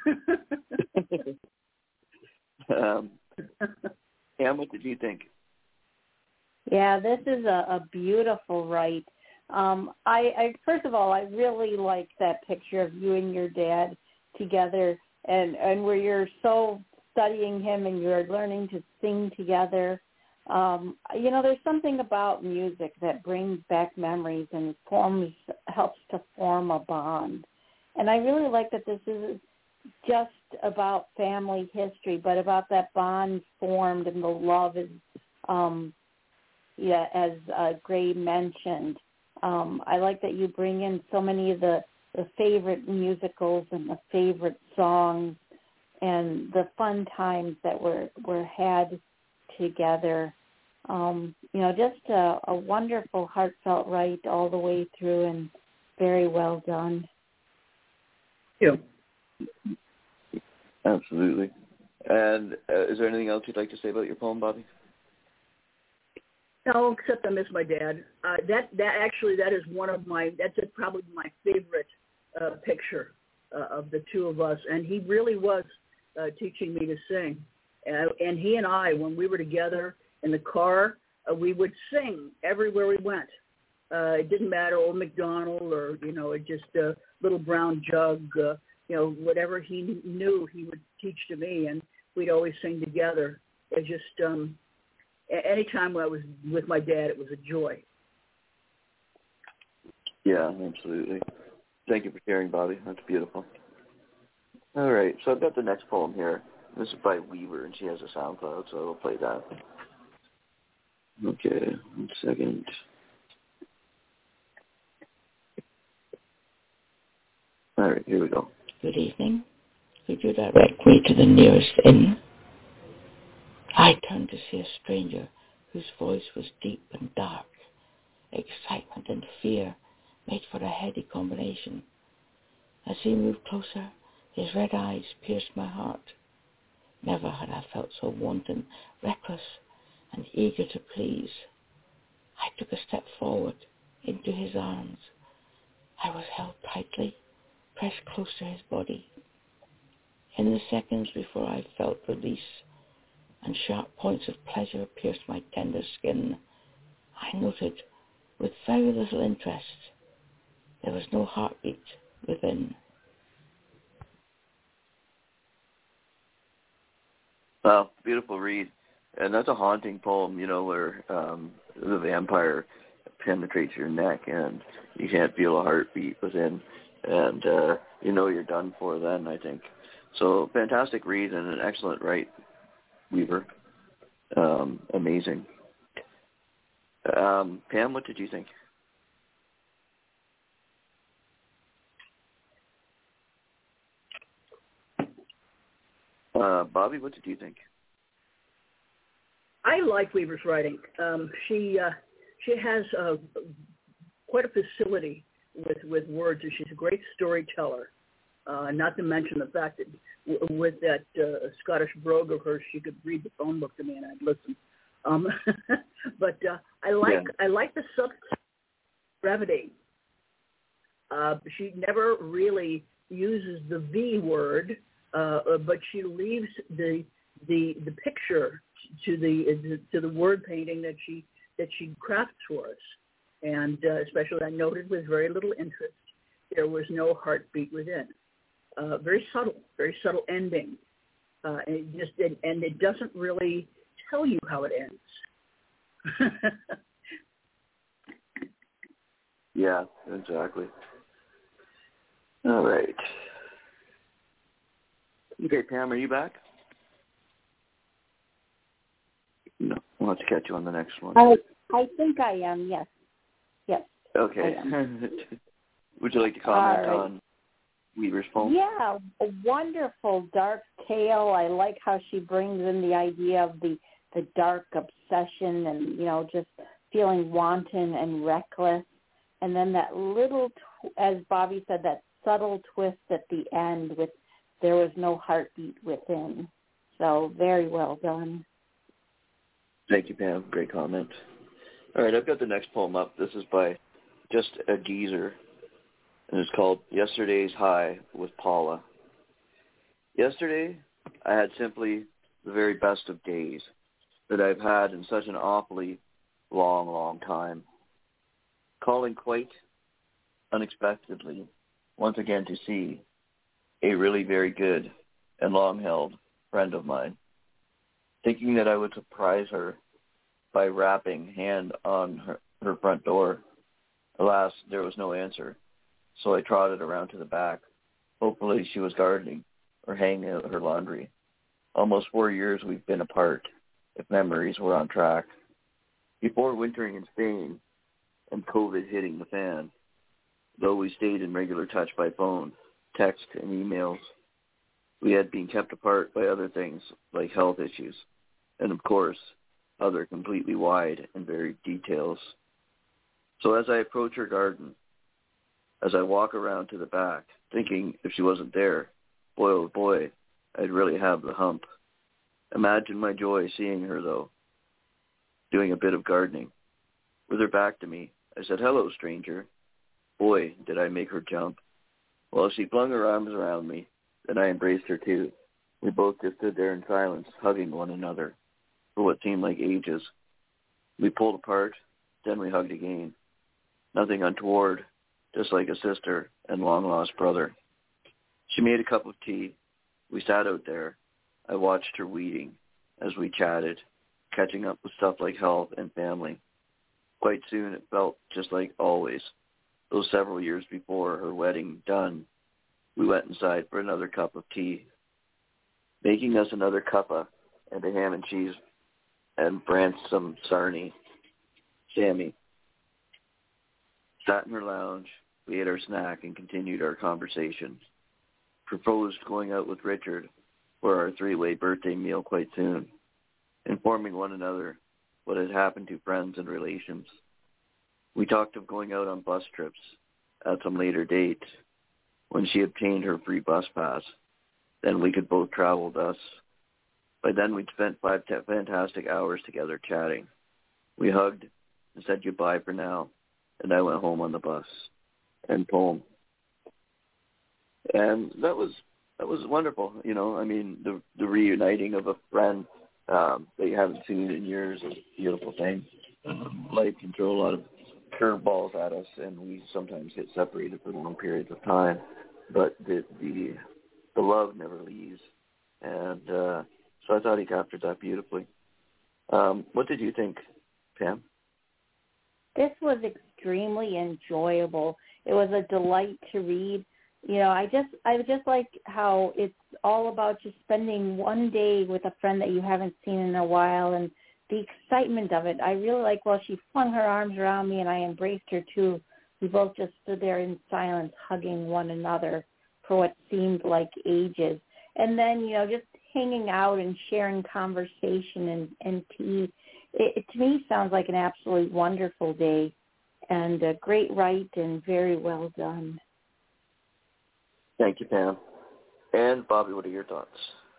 S2: Pam, what did you think?
S3: Yeah, this is a beautiful write. I first of all, I really like that picture of you and your dad together, and where you're so studying him and you're learning to sing together. There's something about music that brings back memories and helps to form a bond. And I really like that this is just about family history, but about that bond formed and the love is, as Gray mentioned. I like that you bring in so many of the favorite musicals and the favorite songs and the fun times that were had together. Just a wonderful, heartfelt write all the way through and very well done.
S1: Yeah.
S2: Absolutely. And is there anything else you'd like to say about your poem, Bobby?
S1: No, except I miss my dad. That is one of that's probably my favorite picture of the two of us, and he really was teaching me to sing. And he and I, when we were together in the car, we would sing everywhere we went. It didn't matter, Old MacDonald or, just a Little Brown Jug, whatever he knew, he would teach to me, and we'd always sing together. It just, anytime I was with my dad, it was a joy.
S2: Yeah, absolutely. Thank you for sharing, Bobby. That's beautiful. All right, so I've got the next poem here. This is by Weaver, and she has a SoundCloud, so I'll play that. Okay, 1 second. All right, here we go.
S5: Good evening. Could you direct me to the nearest inn? I turned to see a stranger whose voice was deep and dark. Excitement and fear made for a heady combination. As he moved closer, his red eyes pierced my heart. Never had I felt so wanton, reckless, and eager to please. I took a step forward into his arms. I was held tightly, pressed close to his body. In the seconds before I felt release and sharp points of pleasure pierced my tender skin, I noted, with very little interest, there was no heartbeat within.
S2: Wow, beautiful read. And that's a haunting poem, where the vampire penetrates your neck and you can't feel a heartbeat within. And, you're done for then, I think. So fantastic read and an excellent write, Weaver. Amazing. Pam, what did you think? Bobby, what did you think?
S1: I like Weaver's writing. She has quite a facility with words, and she's a great storyteller. Not to mention the fact that with that Scottish brogue of hers, she could read the phone book to me and I'd listen. But I like the substance, brevity. She never really uses the V word, but she leaves the picture to the word painting that she crafts for us. And especially, I noted with very little interest, there was no heartbeat within. very subtle ending. And it doesn't really tell you how it ends.
S2: Yeah, exactly. All right. Okay, Pam, are you back? No, we'll have to catch you on the next one.
S3: I think I am, yes. Yes.
S2: Okay. Would you like to comment on Weaver's poem?
S3: Yeah, a wonderful dark tale. I like how she brings in the idea of the dark obsession and, just feeling wanton and reckless. And then that little, as Bobby said, that subtle twist at the end with there was no heartbeat within. So very well done.
S2: Thank you, Pam. Great comment. All right, I've got the next poem up. This is by Just a Geezer, and it's called Yesterday's High with Paula. Yesterday, I had simply the very best of days that I've had in such an awfully long time. Calling quite unexpectedly once again to see a really very good and long-held friend of mine, thinking that I would surprise her by rapping hand on her front door. Alas, there was no answer, so I trotted around to the back. Hopefully she was gardening or hanging out her laundry. Almost 4 years we've been apart, if memories were on track. Before wintering in Spain and COVID hitting the fan, though we stayed in regular touch by phone, text, and emails, we had been kept apart by other things like health issues, and of course, other completely wide and varied details. So as I approach her garden, as I walk around to the back, thinking if she wasn't there, boy oh boy, I'd really have the hump. Imagine my joy seeing her, though, doing a bit of gardening. With her back to me, I said, "Hello, stranger." Boy, did I make her jump. Well, she flung her arms around me, and I embraced her too. We both just stood there in silence, hugging one another for what seemed like ages. We pulled apart, then we hugged again. Nothing untoward, just like a sister and long-lost brother. She made a cup of tea. We sat out there. I watched her weeding as we chatted, catching up with stuff like health and family. Quite soon it felt just like always. Those several years before her wedding done, we went inside for another cup of tea, making us another cuppa and a ham and cheese and Branson Sarnie, Sammy. Sat in her lounge, we ate our snack and continued our conversation. Proposed going out with Richard for our three-way birthday meal quite soon, informing one another what had happened to friends and relations. We talked of going out on bus trips at some later date when she obtained her free bus pass. Then we could both travel thus. By then we'd spent 5 fantastic hours together chatting. We hugged and said goodbye for now, and I went home on the bus. End poem. And that was wonderful. I mean, the reuniting of a friend that you haven't seen in years is a beautiful thing. Life can throw a lot of curveballs at us, and we sometimes get separated for long periods of time. But the love never leaves, and so I thought he captured that beautifully. What did you think, Pam?
S3: This was extremely enjoyable. It was a delight to read. I just like how it's all about just spending one day with a friend that you haven't seen in a while, and the excitement of it. I really like, she flung her arms around me and I embraced her too. We both just stood there in silence, hugging one another for what seemed like ages. And then, just hanging out and sharing conversation and tea. It to me sounds like an absolutely wonderful day, and a great write and very well done.
S2: Thank you, Pam. And Bobby, what are your thoughts?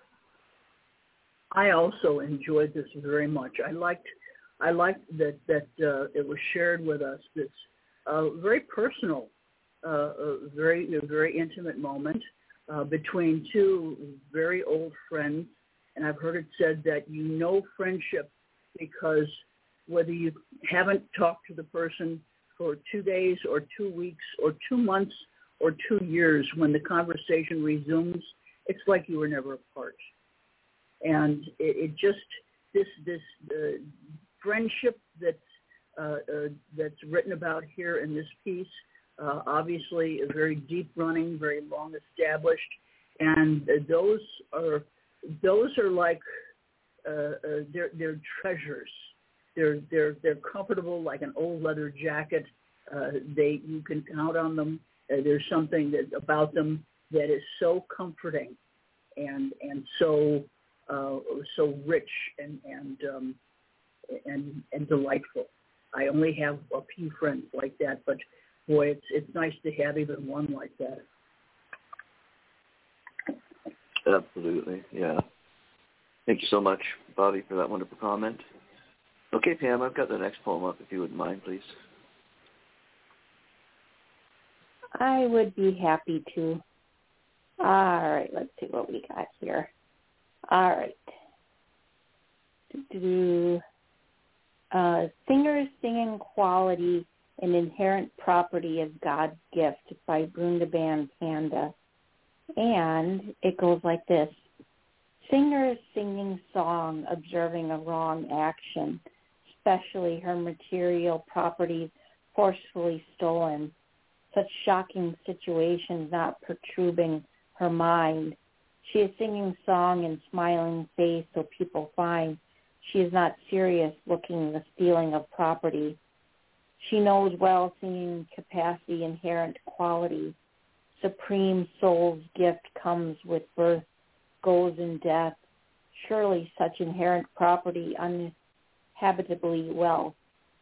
S1: I also enjoyed this very much. I liked that it was shared with us. This very personal, very intimate moment between two very old friends. And I've heard it said that friendship because whether you haven't talked to the person for 2 days or 2 weeks or 2 months or 2 years, when the conversation resumes, it's like you were never apart. And it just, this friendship that's written about here in this piece, obviously is very deep running, very long established, and those are like they're treasures. They're comfortable like an old leather jacket. You can count on them. There's something about them that is so comforting and so rich and delightful. I only have a few friends like that, but boy, it's nice to have even one like that.
S2: Absolutely, yeah. Thank you so much, Bobby, for that wonderful comment. Okay, Pam, I've got the next poem up, if you wouldn't mind, please.
S3: I would be happy to. All right, let's see what we got here. All right. Singers Singing Quality, an Inherent Property of God's Gift by Brundaban Panda. And it goes like this. Singers singing song, observing a wrong action, especially her material properties forcefully stolen. Such shocking situations not perturbing her mind. She is singing song and smiling face so people find she is not serious looking the stealing of property. She knows well singing capacity, inherent quality. Supreme soul's gift comes with birth, goes in death. Surely such inherent property uninhabitably well.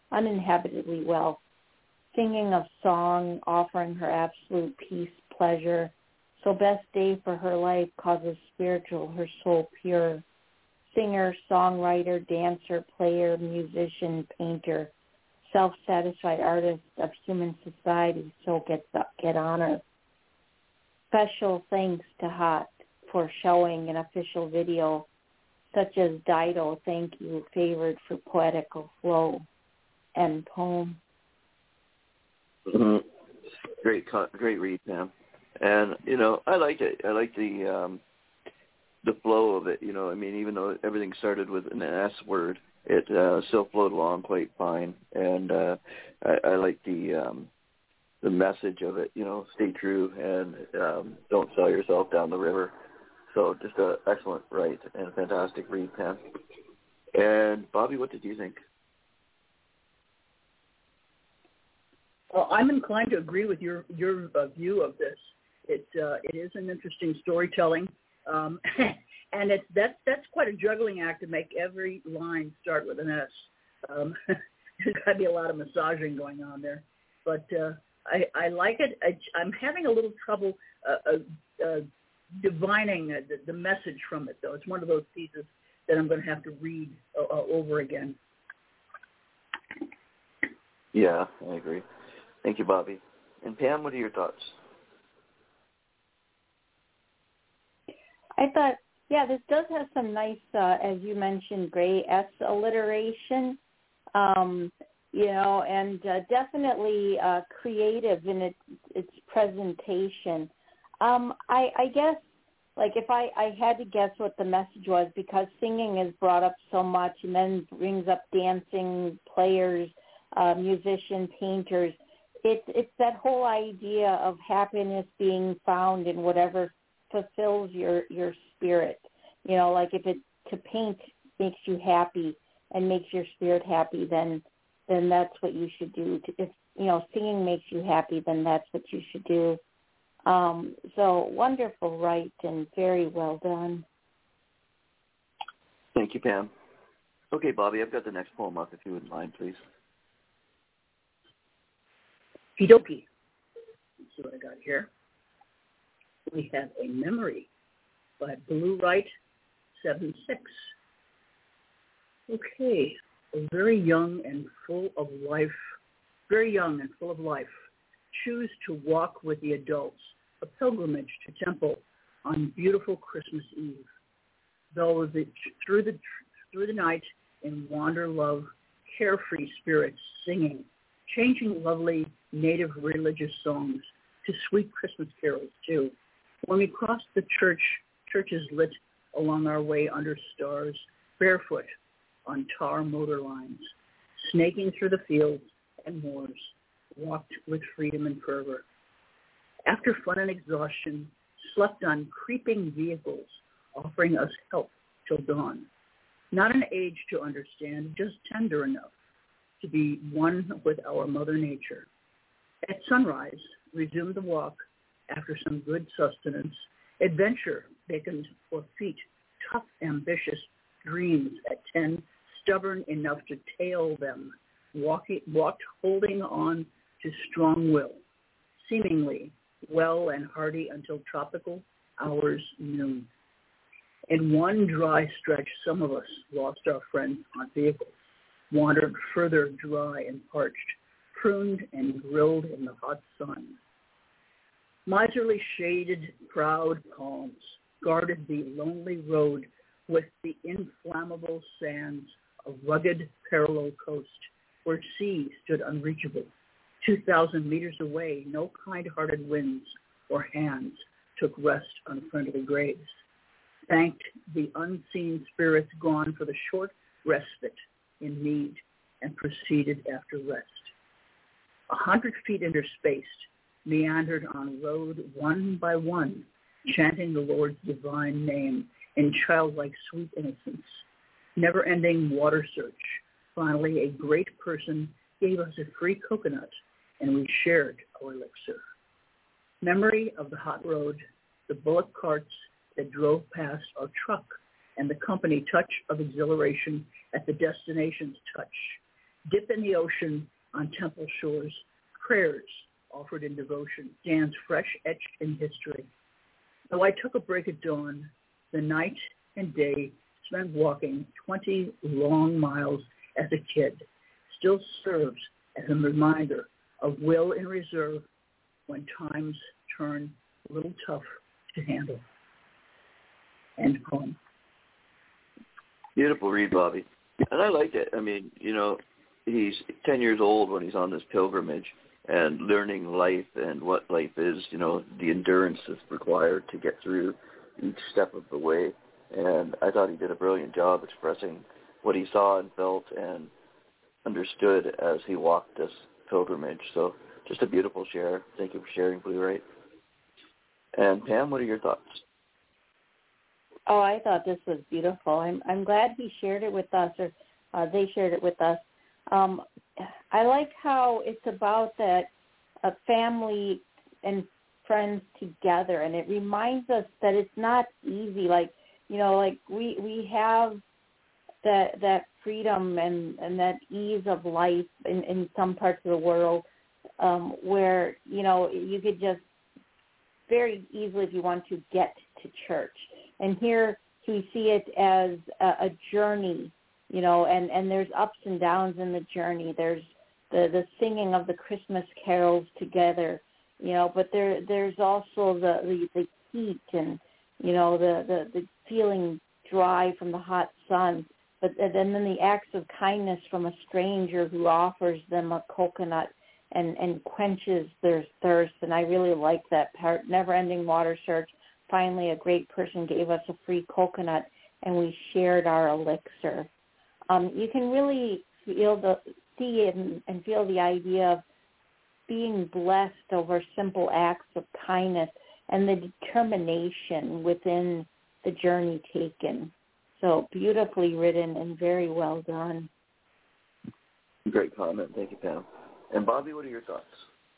S3: Singing of song, offering her absolute peace, pleasure. So best day for her life causes spiritual, her soul pure. Singer, songwriter, dancer, player, musician, painter, self-satisfied artist of human society, so get honor. Special thanks to Hot for showing an official video, such as Dido, thank you, favored for poetical flow. End poem.
S2: Mm-hmm. Great read, Pam. And, I liked it. I liked the flow of it, I mean, even though everything started with an S word, it still flowed along quite fine. And I like the message of it, stay true and don't sell yourself down the river. So just an excellent write and a fantastic read, Pam. And Bobby, what did you think?
S1: Well, I'm inclined to agree with your view of this. It is an interesting storytelling, and that's quite a juggling act to make every line start with an S. There's got to be a lot of massaging going on there, but I like it. I'm having a little trouble divining the message from it, though. It's one of those pieces that I'm going to have to read over again.
S2: Yeah, I agree. Thank you, Bobby. And Pam, what are your thoughts?
S3: I thought, this does have some nice, as you mentioned, gray S alliteration, and definitely creative in its presentation. I guess, like, if I had to guess what the message was, because singing is brought up so much and then brings up dancing, players, musician, painters, it's that whole idea of happiness being found in whatever fulfills your spirit. Like if to paint makes you happy and makes your spirit happy, then that's what you should do. If singing makes you happy, then that's what you should do. So wonderful, right, and very well done.
S2: Thank you, Pam. Okay, Bobby, I've got the next poem up, if you wouldn't mind, please.
S1: Okie-dokie. Let's see what I got here. We have A Memory by Blue Right 76. Okay, very young and full of life, choose to walk with the adults, a pilgrimage to temple on beautiful Christmas Eve. Though through the night in wander love, carefree spirits singing, changing lovely native religious songs to sweet Christmas carols, too. When we crossed the churches lit along our way under stars, barefoot on tar motor lines, snaking through the fields and moors, walked with freedom and fervor. After fun and exhaustion, slept on creeping vehicles, offering us help till dawn. Not an age to understand, just tender enough to be one with our Mother Nature. At sunrise, resumed the walk after some good sustenance. Adventure beckoned for feet, tough, ambitious dreams at 10, stubborn enough to tail them, walked holding on to strong will, seemingly well and hearty until tropical hours noon. In one dry stretch, some of us lost our friends on vehicles, wandered further dry and parched, pruned and grilled in the hot sun. Miserly shaded, proud palms guarded the lonely road with the inflammable sands of rugged parallel coast where sea stood unreachable. 2,000 meters away, no kind-hearted winds or hands took rest on friendly graves. Thanked the unseen spirits gone for the short respite in need and proceeded after rest. 100 feet interspaced, meandered on road one by one, chanting the Lord's divine name in childlike sweet innocence. Never-ending water search. Finally, a great person gave us a free coconut, and we shared our elixir. Memory of the hot road, the bullock carts that drove past our truck, and the company touch of exhilaration at the destination's touch. Dip in the ocean on temple shores, prayers offered in devotion, stands fresh etched in history. Though I took a break at dawn, the night and day spent walking 20 long miles as a kid still serves as a reminder of will in reserve when times turn a little tough to handle. End poem.
S2: Beautiful read, Bobby. And I liked it. I mean, you know, he's 10 years old when he's on this pilgrimage and learning life and what life is, you know, the endurance that's required to get through each step of the way. And I thought he did a brilliant job expressing what he saw and felt and understood as he walked this pilgrimage. So just a beautiful share. Thank you for sharing, Blue Right. And Pam, what are your thoughts?
S3: Oh, I thought this was beautiful. I'm glad he shared it with us, or they shared it with us. I like how it's about that family and friends together, and it reminds us that it's not easy. Like, you know, like we have that freedom and that ease of life in some parts of the world where, you know, you could just very easily, if you want to, get to church. And here we see it as a journey, you know, and there's ups and downs in the journey. There's the singing of the Christmas carols together, you know, but there's also the heat and, you know, the feeling dry from the hot sun. But then the acts of kindness from a stranger who offers them a coconut and quenches their thirst. And I really like that part. Never-ending water search. Finally, a great person gave us a free coconut, and we shared our elixir. You can really see it and feel the idea of being blessed over simple acts of kindness and the determination within the journey taken. So beautifully written and very well done.
S2: Great comment. Thank you, Pam. And Bobby, what are your thoughts?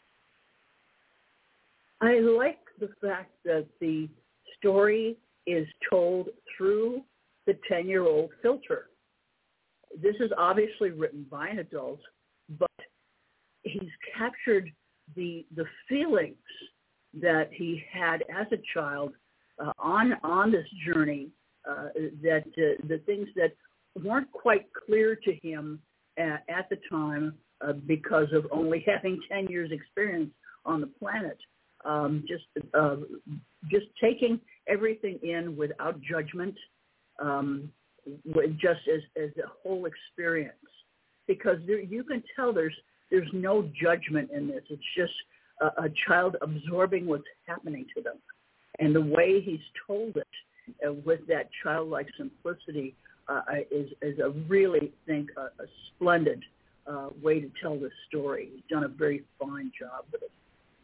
S1: I like the fact that the story is told through the 10-year-old filter. This is obviously written by an adult, but he's captured the feelings that he had as a child on this journey, that the things that weren't quite clear to him at the time because of only having 10 years experience on the planet. Just taking everything in without judgment, just as a whole experience, because you can tell there's no judgment in this. It's just a child absorbing what's happening to them. And the way he's told it with that childlike simplicity is a really, think, a splendid way to tell this story. He's done a very fine job with it.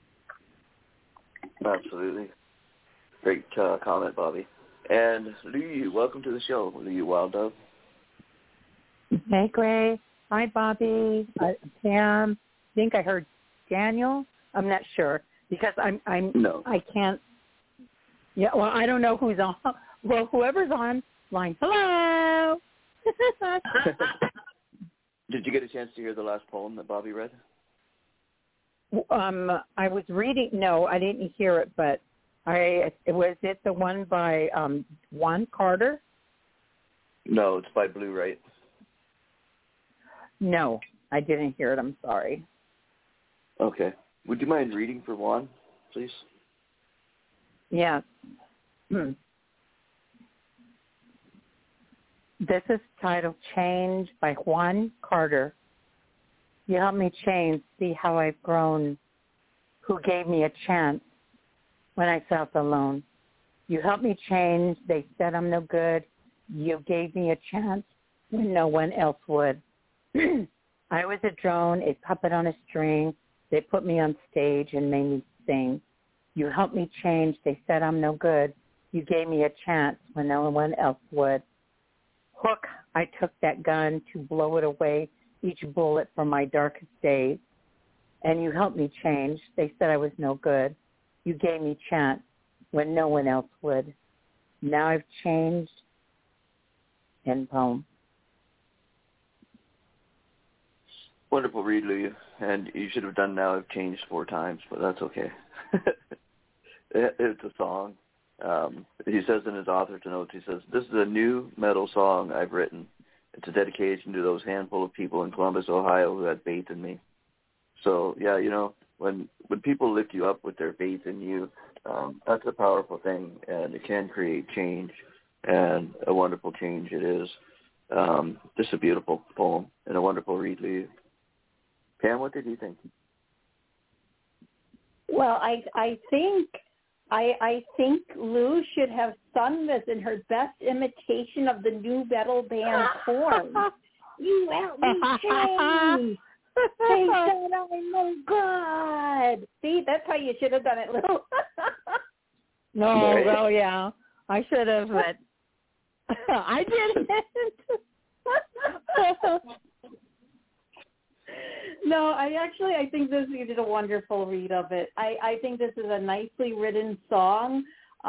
S2: Absolutely. Great comment, Bobby. And Liu, welcome to the show, Liu Wild Dove.
S6: Hey, Gray. Hi, Bobby. Pam. I think I heard Daniel. I'm not sure because
S2: No.
S6: I can't. Yeah, well, I don't know who's on. Well, whoever's on line. Hello.
S2: Did you get a chance to hear the last poem that Bobby read?
S6: I was reading. No, I didn't hear it, but was it the one by Juan Carter?
S2: No, it's by Blue Right.
S6: No, I didn't hear it. I'm sorry.
S2: Okay. Would you mind reading for Juan, please?
S6: Yeah. This is titled Change by Juan Carter. You helped me change, see how I've grown. Who gave me a chance when I felt alone? You helped me change, they said I'm no good. You gave me a chance when no one else would. I was a drone, a puppet on a string. They put me on stage and made me sing. You helped me change, they said I'm no good. You gave me a chance when no one else would. Hook, I took that gun to blow it away, each bullet from my darkest days. And you helped me change. They said I was no good. You gave me chance when no one else would. Now I've changed. End poem.
S2: Wonderful read, Liu. And you should have done Now I've Changed 4 times, but that's okay. It's a song. He says in his author notes, he says, this is a new metal song I've written. It's a dedication to those handful of people in Columbus, Ohio who had faith in me. So, yeah, you know, when people lift you up with their faith in you, that's a powerful thing, and it can create change, and a wonderful change it is. Just a beautiful poem and a wonderful read, Liu. Pam, what did you think?
S3: Well, I think Lou should have sung this in her best imitation of the new metal band Korn. You help me change. They said I'm no good. See, that's how you should have done it, Lou.
S6: No, well, yeah, I should have, but I didn't.
S3: No, I think you did a wonderful read of it. I think this is a nicely written song.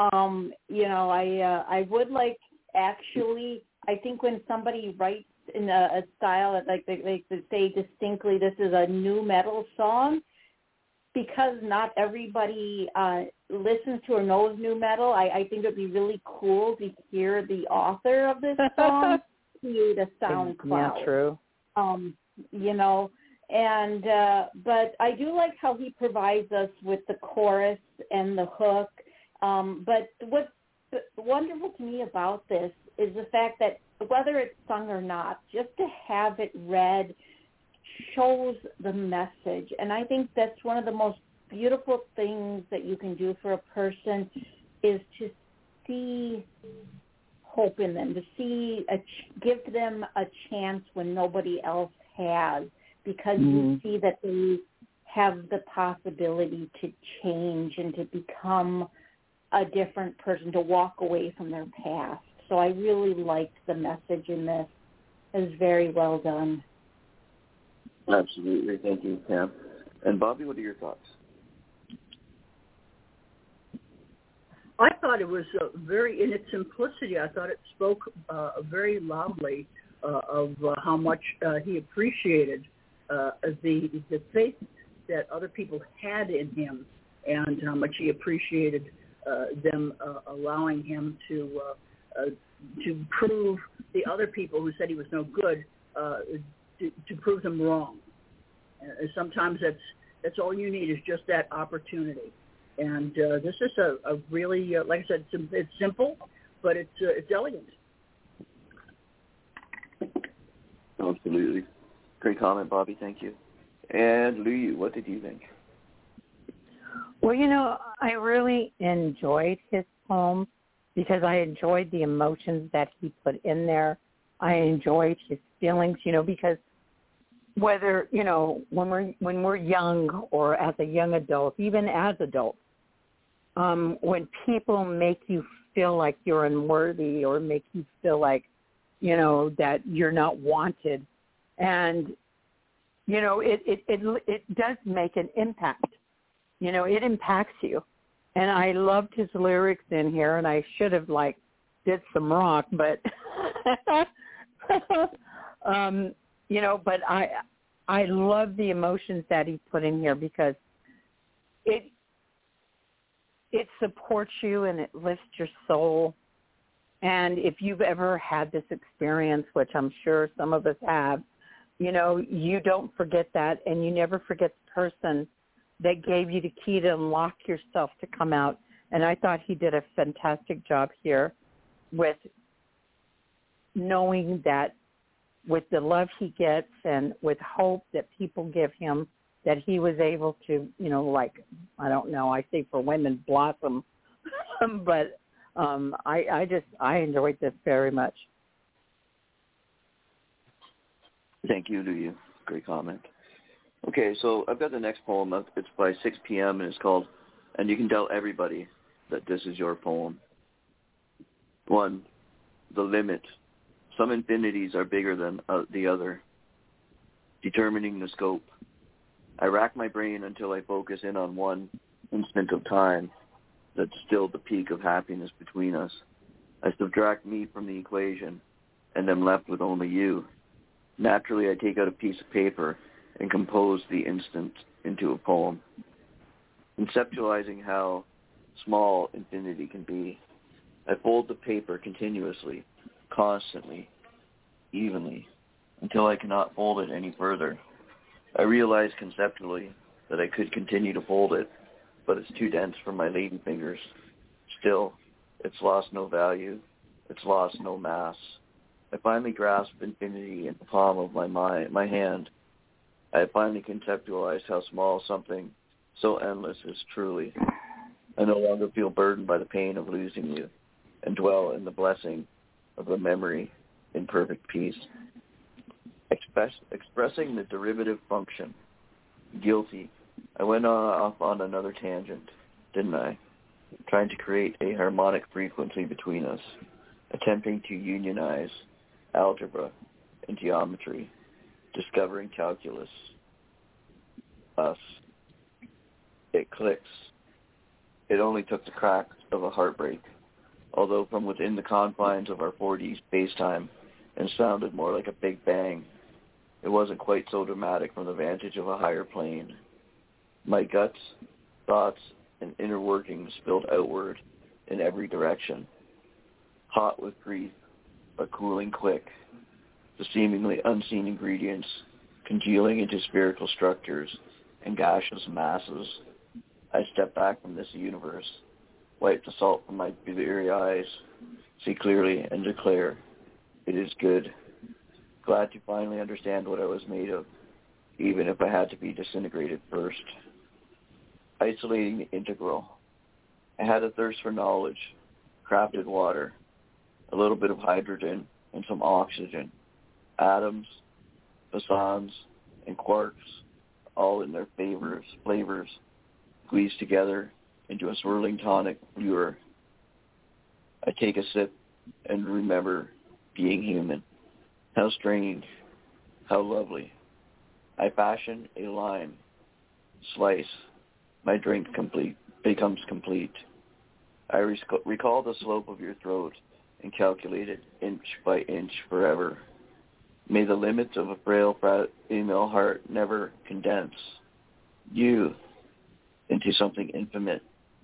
S3: I would like, actually, I think when somebody writes in a style that like they say distinctly this is a new metal song, because not everybody listens to or knows new metal, I think it would be really cool to hear the author of this song create a SoundCloud.
S6: Yeah, true.
S3: But I do like how he provides us with the chorus and the hook. But what's wonderful to me about this is the fact that whether it's sung or not, just to have it read shows the message. And I think that's one of the most beautiful things that you can do for a person is to see hope in them, to see give them a chance when nobody else has, because you see that they have the possibility to change and to become a different person, to walk away from their past. So I really liked the message in this. It was very well done.
S2: Absolutely. Thank you, Pam. And Bobby, what are your thoughts?
S1: I thought it was very, in its simplicity, I thought it spoke very loudly of how much he appreciated the faith that other people had in him, and how much he appreciated them allowing him to prove the other people who said he was no good, to prove them wrong. Sometimes that's all you need, is just that opportunity. And this is a really, like I said, it's simple, but it's elegant.
S2: Absolutely. Great comment, Bobby. Thank you. And Liu, what did you think?
S6: Well, I really enjoyed his poem because I enjoyed the emotions that he put in there. I enjoyed his feelings, because whether, when we're young or as a young adult, even as adults, when people make you feel like you're unworthy or make you feel like, that you're not wanted, and, it does make an impact. It impacts you. And I loved his lyrics in here, and I should have, did some rock, but, but I love the emotions that he put in here because it supports you and it lifts your soul. And if you've ever had this experience, which I'm sure some of us have, you don't forget that, and you never forget the person that gave you the key to unlock yourself to come out. And I thought he did a fantastic job here with knowing that with the love he gets and with hope that people give him, that he was able to, I don't know, I say for women, blossom. But I enjoyed this very much.
S2: Thank you to you. Great comment. Okay, so I've got the next poem. It's by 6 p.m. and it's called, And You Can Tell Everybody That This Is Your Poem. 1. The limit. Some infinities are bigger than the other, determining the scope. I rack my brain until I focus in on one instant of time that's still the peak of happiness between us. I subtract me from the equation and am left with only you. Naturally, I take out a piece of paper and compose the instant into a poem, conceptualizing how small infinity can be. I fold the paper continuously, constantly, evenly, until I cannot fold it any further. I realize conceptually that I could continue to fold it, but it's too dense for my lady fingers. Still, it's lost no value. It's lost no mass. I finally grasp infinity in the palm of my hand. I have finally conceptualized how small something so endless is truly. I no longer feel burdened by the pain of losing you and dwell in the blessing of the memory in perfect peace. Expressing the derivative function. Guilty. I went off on another tangent, didn't I? Trying to create a harmonic frequency between us, attempting to unionize algebra and geometry, discovering calculus. Us. It clicks. It only took the crack of a heartbreak, although from within the confines of our 4D space-time and sounded more like a big bang. It wasn't quite so dramatic from the vantage of a higher plane. My guts, thoughts, and inner workings spilled outward in every direction. Hot with grief, but cooling quick. The seemingly unseen ingredients congealing into spherical structures and gaseous masses. I step back from this universe, wipe the salt from my bleary eyes, see clearly and declare, it is good. Glad to finally understand what I was made of, even if I had to be disintegrated first. Isolating the integral. I had a thirst for knowledge, crafted water, a little bit of hydrogen and some oxygen, atoms, bosons, and quarks, all in their flavors, squeezed together into a swirling tonic lure. I take a sip and remember being human. How strange, how lovely. I fashion a line, slice, my drink becomes complete. I recall the slope of your throat and calculate it inch by inch forever. May the limits of a frail female heart never condense you into something infinite,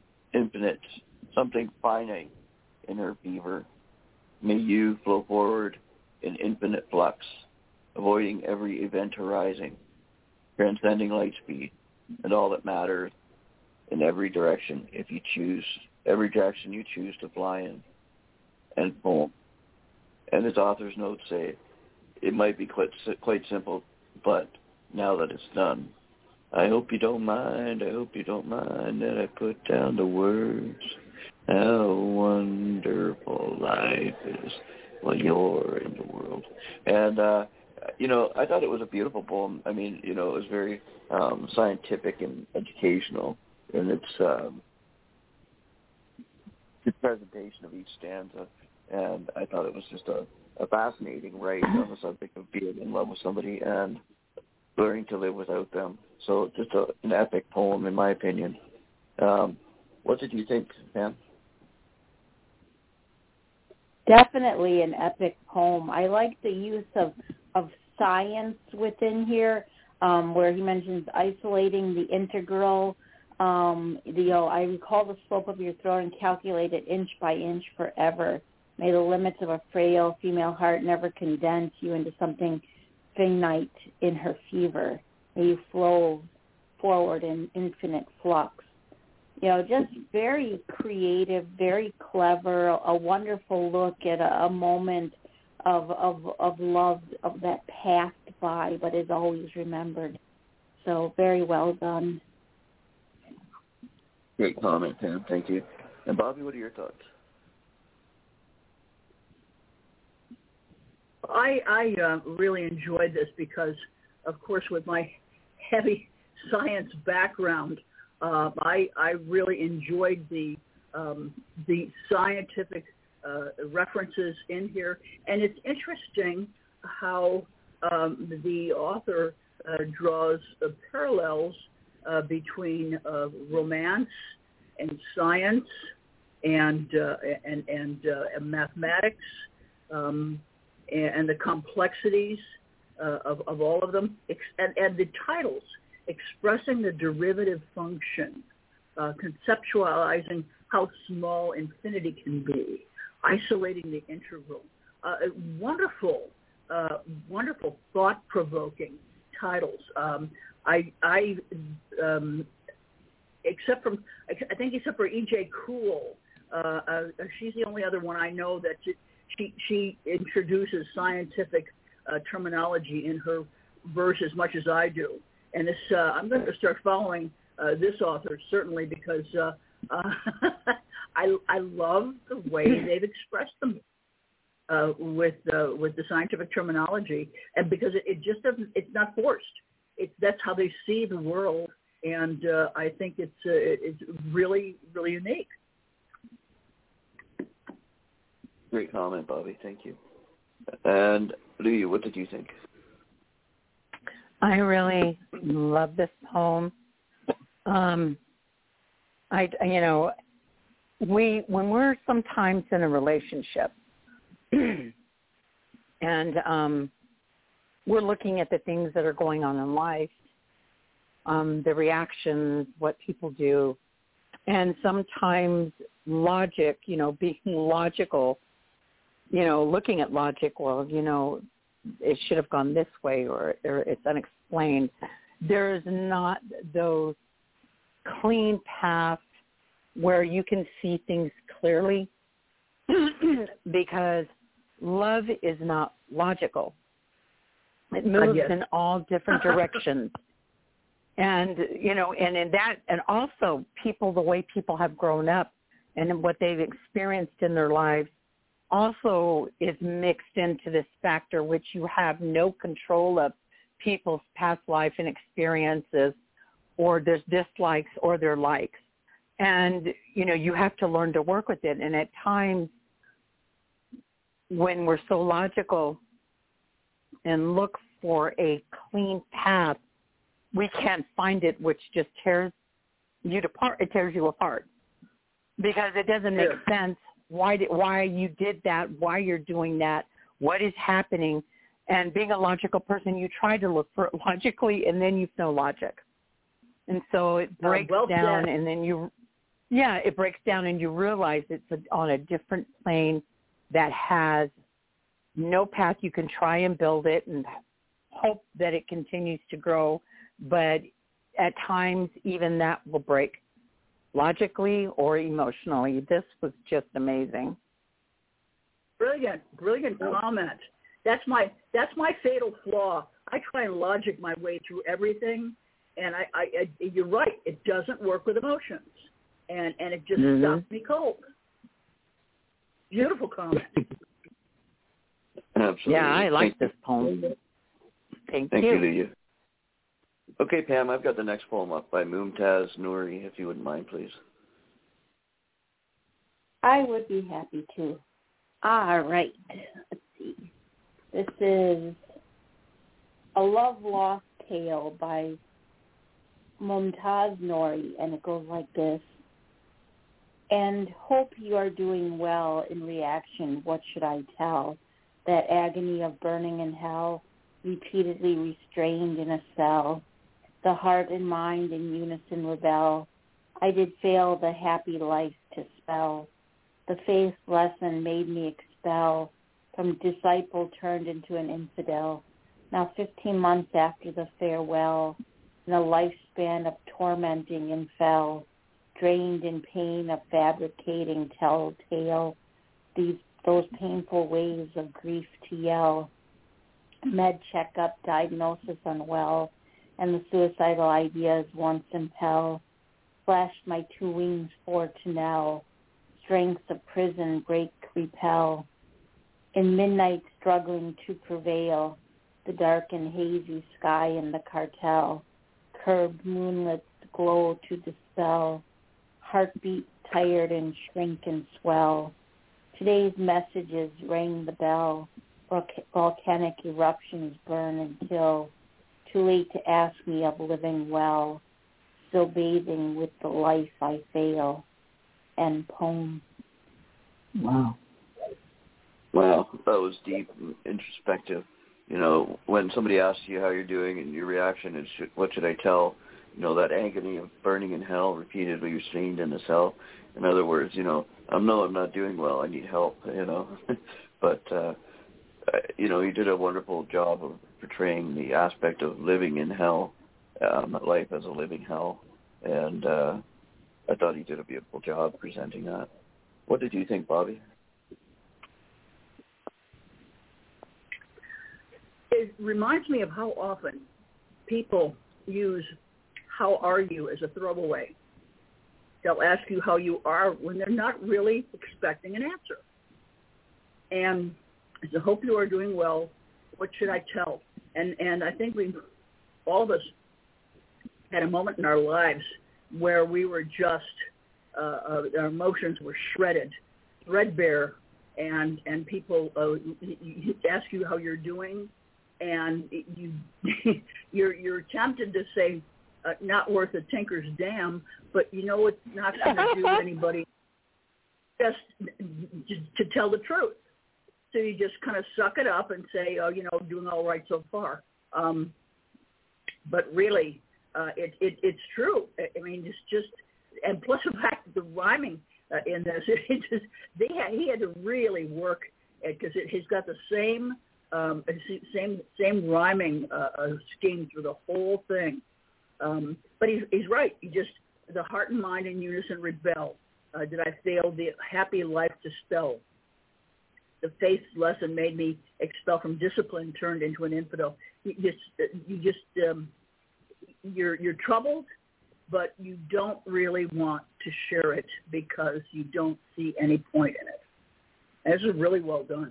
S2: something finite in her fever. May you flow forward in infinite flux, avoiding every event arising, transcending light speed and all that matters in every direction every direction you choose to fly in. End poem. And as author's notes say, it might be quite simple, but now that it's done, I hope you don't mind that I put down the words. How wonderful life is while you're in the world. And, I thought it was a beautiful poem. I mean, it was very scientific and educational in its the presentation of each stanza. And I thought it was just a fascinating write on the subject of being in love with somebody and learning to live without them. So just an epic poem, in my opinion. What did you think, Pam?
S3: Definitely an epic poem. I like the use of science within here, where he mentions isolating the integral. I recall the slope of your throat and calculate it inch by inch forever. May the limits of a frail female heart never condense you into something finite in her fever. May you flow forward in infinite flux. Just very creative, very clever, a wonderful look at a moment of love of that passed by but is always remembered. So very well done.
S2: Great comment, Pam. Thank you. And Bobby, what are your thoughts?
S1: I really enjoyed this because, of course, with my heavy science background, I really enjoyed the scientific references in here, and it's interesting how the author draws parallels between romance and science and mathematics and the complexities of all of them, and the titles. Expressing the derivative function, conceptualizing how small infinity can be, isolating the integral. Wonderful, thought-provoking titles. Except for E.J. Cool, she's the only other one I know that she introduces scientific terminology in her verse as much as I do. And this, I'm going to start following this author, certainly, because I love the way they've expressed them with the scientific terminology, and because it just doesn't, it's not forced. That's how they see the world, and I think it's really, really unique.
S2: Great comment, Bobby. Thank you. And Lee, what did you think?
S6: I really love this poem. When we're sometimes in a relationship and we're looking at the things that are going on in life, the reactions, what people do, and sometimes logic, being logical, looking at logic, it should have gone this way or it's unexplained. There's not those clean paths where you can see things clearly because love is not logical. It moves in all different directions. And, and in that, and also the way people have grown up and what they've experienced in their lives also is mixed into this factor, which you have no control of people's past life and experiences or their dislikes or their likes. And, you have to learn to work with it. And at times when we're so logical and look for a clean path, we can't find it, which just tears you apart. It tears you apart because it doesn't make sense. Why you did that, why you're doing that, what is happening. And being a logical person, you try to look for it logically, and then you have no logic. And so it breaks down, and then it breaks down, and you realize it's on a different plane that has no path. You can try and build it and hope that it continues to grow, but at times even that will break. Logically or emotionally. This was just amazing.
S1: Brilliant comment. That's my fatal flaw. I try and logic my way through everything, And you're right. It doesn't work with emotions, and it just stops me cold. Beautiful comment.
S2: Absolutely.
S6: Yeah, I like this poem. Thank
S2: you, Leah. Okay, Pam, I've got the next poem up by Mumtaz Nouri, if you wouldn't mind, please.
S3: I would be happy to. All right. Let's see. This is A Love Lost Tale by Mumtaz Nouri, and it goes like this. And hope you are doing well in reaction. What should I tell? That agony of burning in hell, repeatedly restrained in a cell. The heart and mind in unison rebel. I did fail the happy life to spell. The faith lesson made me expel. From disciple turned into an infidel. Now 15 months after the farewell, in a lifespan of tormenting and fell, drained in pain of fabricating telltale, those painful waves of grief to yell. Med checkup, diagnosis unwell, and the suicidal ideas once impel. Flashed my 2 wings for to now. Strengths of prison break, repel. In midnight struggling to prevail, the dark and hazy sky in the cartel. Curbed moonlets glow to dispel. Heartbeat tired and shrink and swell. Today's messages rang the bell. Volcanic eruptions burn and kill. Too late to ask me of living well. Still bathing with the life I fail. End poem.
S6: Wow.
S2: Wow, that was deep and introspective. You know, when somebody asks you how you're doing and your reaction is, what should I tell? You know, that agony of burning in hell, repeatedly restrained in a cell. In other words, you know, I'm not doing well. I need help, you know. But, you know, you did a wonderful job of portraying the aspect of living in hell, life as a living hell. And I thought you did a beautiful job presenting that. What did you think, Bobby?
S1: It reminds me of how often people use "how are you" as a throwaway. They'll ask you how you are when they're not really expecting an answer. And I said, hope you are doing well. What should I tell? And I think all of us had a moment in our lives where we were just, our emotions were shredded, threadbare, and people ask you how you're doing, and you're tempted to say, not worth a tinker's damn, but you know it's not going to do anybody just to tell the truth. So you just kind of suck it up and say, oh, you know, doing all right so far. But really, it's true. I mean, it's just, and plus the fact that the rhyming in this, he had to really work because he's got the same rhyming scheme through the whole thing. But he's right. The heart and mind in unison rebel. Did I fail the happy life to spell? The faith lesson made me expel from discipline, turned into an infidel. You're troubled, but you don't really want to share it because you don't see any point in it. This is really well done.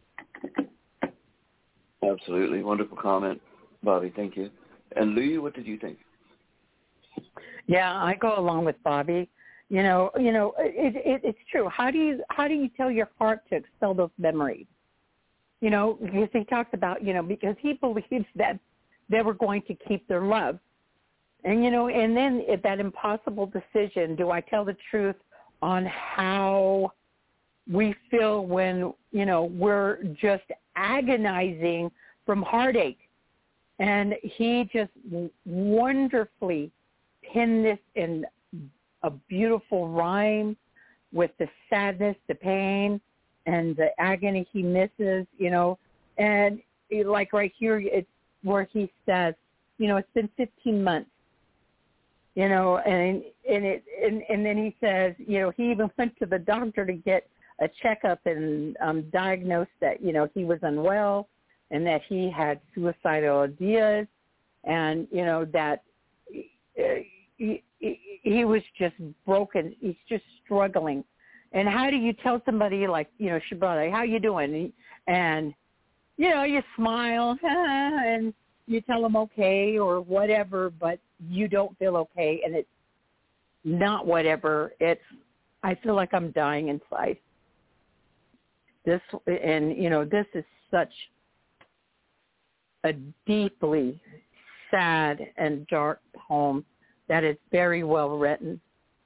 S2: Absolutely. Wonderful comment, Bobby. Thank you. And Louie, what did you think?
S6: Yeah, I go along with Bobby. You know, it's true. How do you tell your heart to expel those memories? You know, because he talks about, you know, because he believes that they were going to keep their love. And, you know, and then that impossible decision, do I tell the truth on how we feel when, you know, we're just agonizing from heartache? And he just wonderfully penned this in a beautiful rhyme with the sadness, the pain, and the agony he misses, you know. And like right here, it's where he says, you know, it's been 15 months, you know, and then he says, you know, he even went to the doctor to get a checkup and diagnosed that, you know, he was unwell and that he had suicidal ideas, and, you know, that he was just broken. He's just struggling. And how do you tell somebody like, Shibrata, how you doing? And you smile and you tell them okay or whatever, but you don't feel okay, and it's not whatever. I feel like I'm dying inside. This is such a deeply sad and dark poem that is very well written.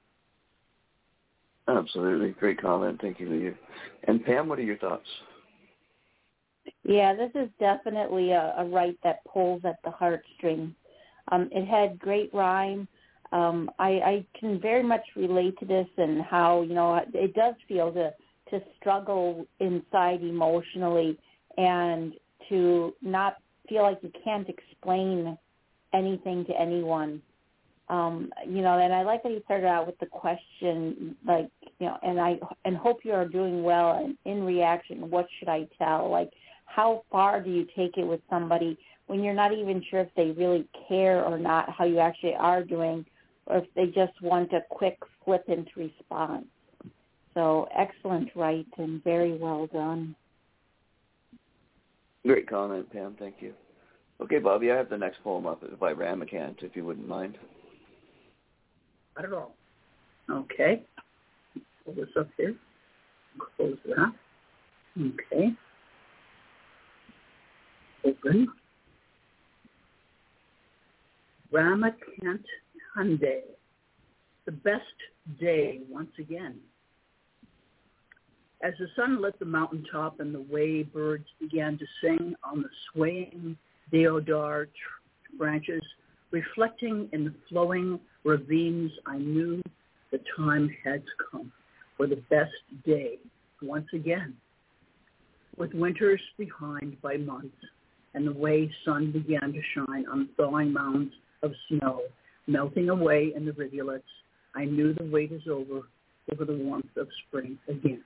S2: Absolutely. Great comment. Thank you, Leah. And Pam, what are your thoughts?
S3: Yeah, this is definitely a write that pulls at the heartstrings. It had great rhyme. I can very much relate to this and how, it does feel to struggle inside emotionally and to not feel like you can't explain anything to anyone. And I like that he started out with the question, and hope you are doing well, and in reaction, what should I tell? Like, how far do you take it with somebody when you're not even sure if they really care or not, how you actually are doing, or if they just want a quick flippant response. So excellent write and very well done.
S2: Great comment, Pam. Thank you. Okay, Bobby, I have the next poem up by Ramakant, if you wouldn't mind.
S1: Not at all. Okay. Pull this up here. Close that. Okay. Open. Ramakant Hyundai. The best day once again. As the sun lit the mountaintop and the way birds began to sing on the swaying deodar branches, reflecting in the flowing ravines, I knew the time had come for the best day once again. With winters behind by months and the way sun began to shine on thawing mounds of snow, melting away in the rivulets, I knew the wait is over the warmth of spring again.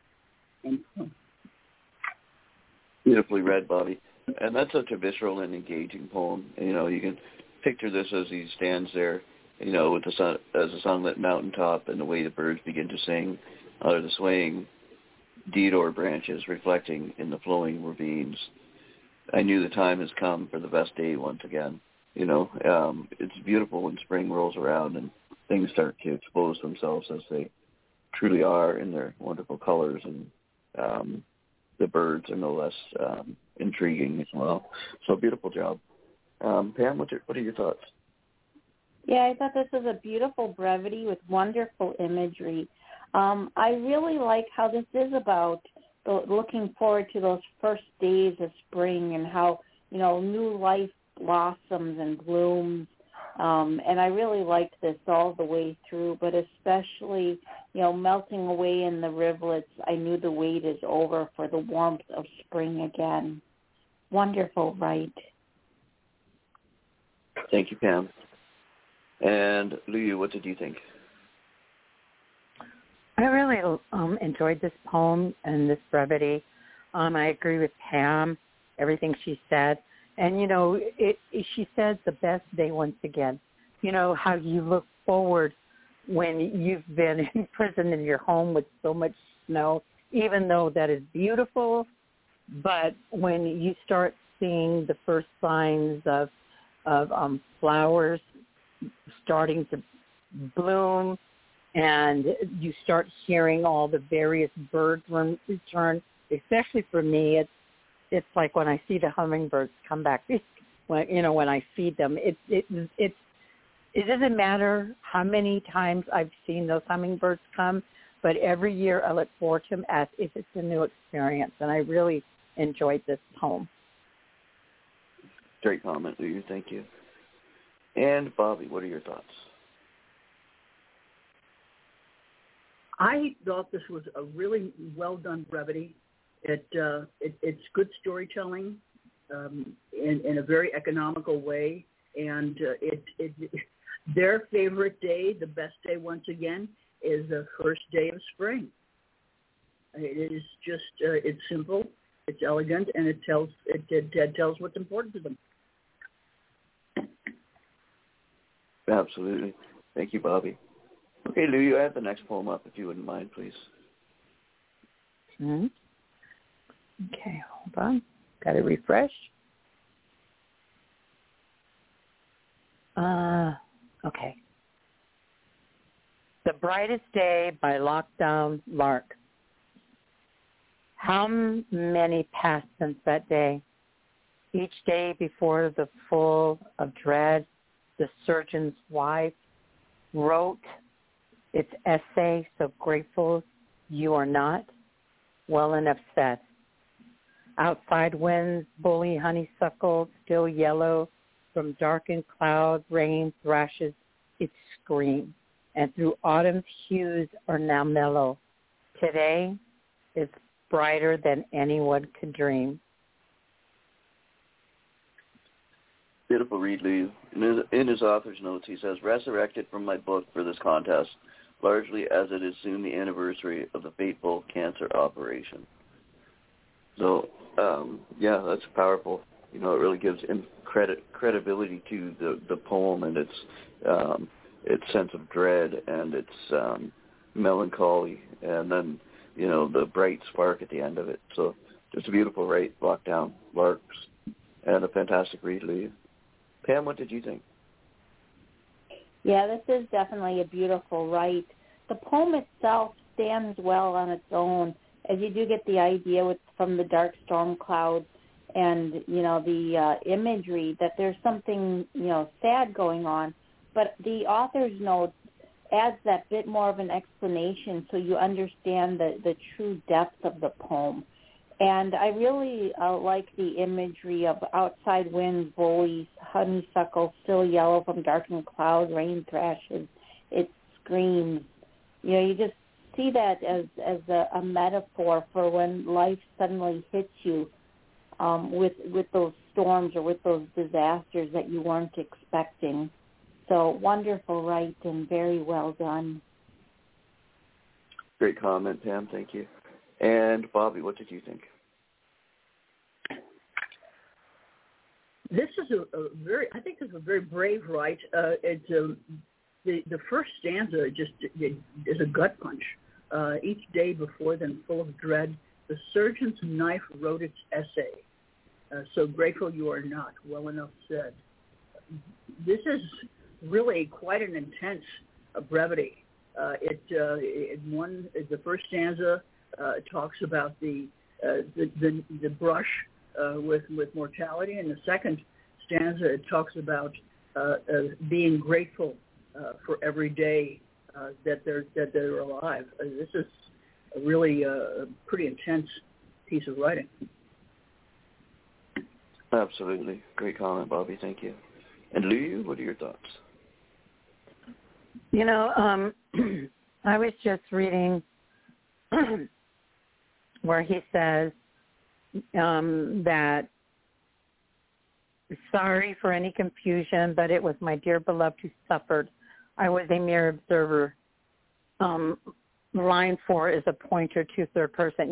S2: Beautifully read, Bobby. And that's such a visceral and engaging poem. You can picture this as he stands there, with the sun, as a sunlit mountaintop, and the way the birds begin to sing under the swaying deodar branches, reflecting in the flowing ravines. I knew the time has come for the best day once again. It's beautiful when spring rolls around and things start to expose themselves as they truly are in their wonderful colors, and the birds are no less intriguing as well. So beautiful job. Pam, what are your thoughts?
S3: Yeah, I thought this was a beautiful brevity with wonderful imagery. I really like how this is about looking forward to those first days of spring and how, new life blossoms and blooms. And I really liked this all the way through, but especially, melting away in the rivulets, I knew the wait is over for the warmth of spring again. Wonderful, right?
S2: Thank you, Pam. And Liu, what did you think?
S6: I really enjoyed this poem and this brevity. I agree with Pam, everything she said. And, she said the best day once again. How you look forward when you've been imprisoned in your home with so much snow, even though that is beautiful. But when you start seeing the first signs of flowers starting to bloom, and you start hearing all the various birds return, especially for me, it's like when I see the hummingbirds come back, when I feed them, it doesn't matter how many times I've seen those hummingbirds come, but every year I look forward to them as if it's a new experience, and I really enjoyed this poem.
S2: Great comment, Liu. Thank you. And Bobby, what are your thoughts?
S1: I thought this was a really well done brevity. It's good storytelling in a very economical way, and their favorite day, the best day once again, is the first day of spring. It is just it's simple, it's elegant, and it tells what's important to them.
S2: Absolutely. Thank you, Bobby. Okay, Lou, I have the next poem up, if you wouldn't mind, please.
S6: Mm-hmm. Okay, hold on. Got to refresh. Okay. The Brightest Day by Lockdown Lark. How many passed since that day? Each day before the full of dread, the surgeon's wife wrote its essay, so grateful you are not. Well enough said. Outside winds, bully honeysuckle, still yellow, from darkened cloud, rain thrashes its scream, and through autumn's hues are now mellow. Today is brighter than anyone could dream.
S2: Beautiful read, Lou. In his author's notes, he says, resurrected from my book for this contest, largely as it is soon the anniversary of the fateful cancer operation. So, yeah, that's powerful. You know, it really gives credibility to the poem and its sense of dread and its melancholy, and then, you know, the bright spark at the end of it. So just a beautiful write, Lockdown Larks, and a fantastic read, Lou. Pam, what did you think?
S3: Yeah, this is definitely a beautiful write. The poem itself stands well on its own, as you do get the idea from the dark storm clouds and, you know, the imagery that there's something, you know, sad going on. But the author's note adds that bit more of an explanation so you understand the true depth of the poem. And I really like the imagery of outside winds, bullies, honeysuckle, still yellow from darkened clouds, rain thrashes, it screams. You know, you just see that as a metaphor for when life suddenly hits you with those storms or with those disasters that you weren't expecting. So wonderful write and very well done.
S2: Great comment, Pam. Thank you. And Bobby, what did you think?
S1: This is I think this is a very brave write. It's the first stanza just is a gut punch. Each day before then, full of dread, the surgeon's knife wrote its essay. So grateful you are not, well enough said. This is really quite an intense brevity. The first stanza talks about the brush with mortality, and the second stanza it talks about being grateful for every day that they're alive. This is a really pretty intense piece of writing.
S2: Absolutely. Great comment, Bobby. Thank you. And Lou, what are your thoughts?
S6: You know, I was just reading where he says that sorry for any confusion, but it was my dear beloved who suffered. I was a mere observer. Line 4 is a pointer to third person.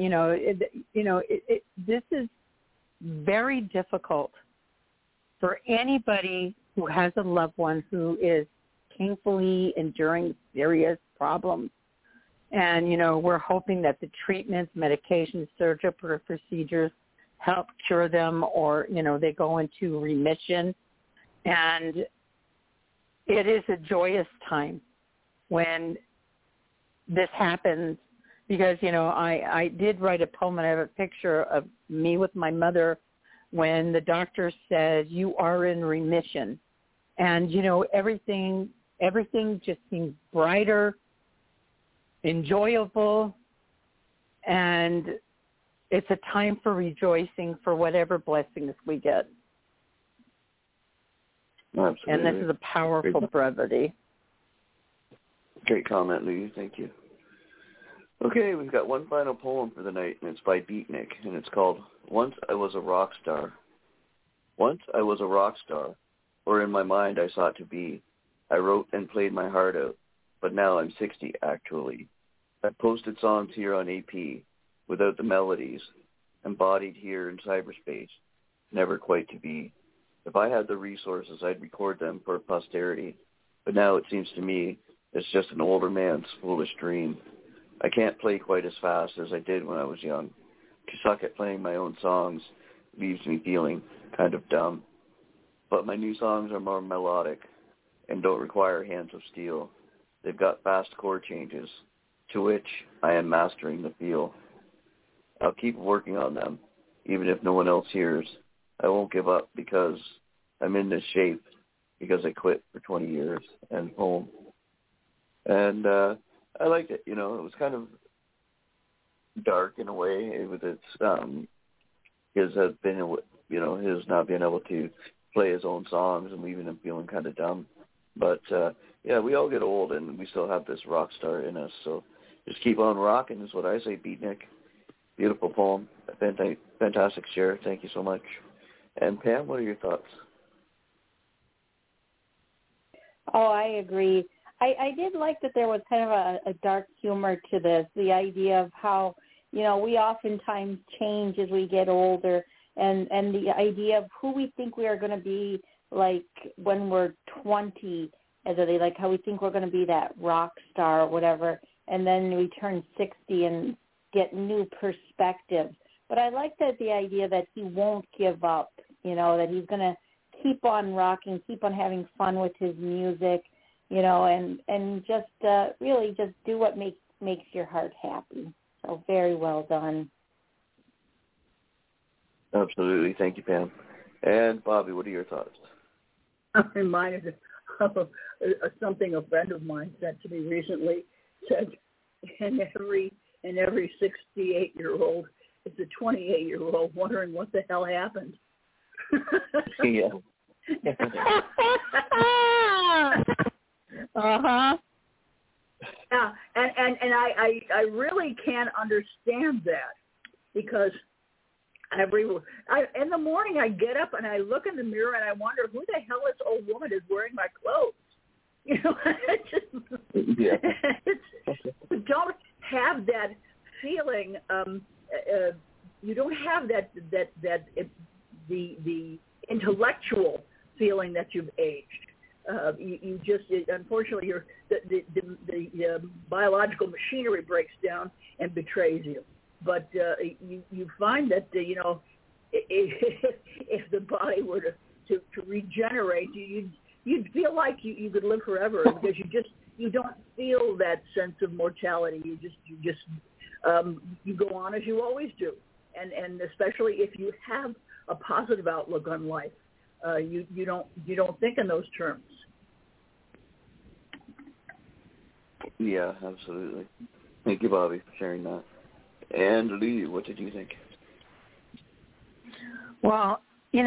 S6: This is very difficult for anybody who has a loved one who is painfully enduring serious problems. And, you know, we're hoping that the treatments, medications, surgical procedures help cure them, or, you know, they go into remission. And it is a joyous time when this happens because, you know, I did write a poem, and I have a picture of me with my mother when the doctor says, you are in remission. And, you know, everything just seems brighter, enjoyable, and it's a time for rejoicing for whatever blessings we get.
S2: Absolutely.
S6: And this is a powerful brevity.
S2: Great comment, Lou. Thank you. Okay, we've got one final poem for the night, and it's by Beatnik, and it's called Once I Was a Rock Star. Once I was a rock star, or in my mind I sought to be. I wrote and played my heart out, but now I'm 60, actually. I posted songs here on AP, without the melodies, embodied here in cyberspace, never quite to be. If I had the resources, I'd record them for posterity, but now it seems to me it's just an older man's foolish dream. I can't play quite as fast as I did when I was young. To suck at playing my own songs leaves me feeling kind of dumb. But my new songs are more melodic and don't require hands of steel. They've got fast chord changes, to which I am mastering the feel. I'll keep working on them, even if no one else hears. I won't give up because I'm in this shape, because I quit for 20 years and home. And I liked it. It was kind of dark in a way. With its his not being able to play his own songs and leaving him feeling kind of dumb. But we all get old and we still have this rock star in us. So just keep on rocking is what I say, Beatnik. Beautiful poem, fantastic share. Thank you so much. And Pam, what are your thoughts?
S3: Oh, I agree. I did like that there was kind of a dark humor to this, the idea of how, we oftentimes change as we get older, and the idea of who we think we are going to be, like when we're 20, like how we think we're going to be that rock star or whatever, and then we turn 60 and get new perspectives. But I like that the idea that he won't give up, that he's going to keep on rocking, keep on having fun with his music, and just really just do what makes your heart happy. So very well done.
S2: Absolutely. Thank you, Pam. And Bobby, what are your thoughts?
S1: I'm reminded of something a friend of mine said to me recently. Said, and every 68-year-old is a 28-year-old wondering what the hell happened.
S2: Yeah.
S6: Uh-huh.
S1: Yeah, and I really can't understand that, because in the morning I get up and I look in the mirror and I wonder who the hell this old woman is wearing my clothes. You don't have that feeling. You don't have that the intellectual feeling that you've aged. You just, unfortunately, the biological machinery breaks down and betrays you. But you find that if the body were to regenerate, you'd feel like you could live forever, because you don't feel that sense of mortality. You go on as you always do, and especially if you have a positive outlook on life, you don't think in those terms.
S2: Yeah, absolutely. Thank you, Bobby, for sharing that. And Lee, what did you think?
S6: Well,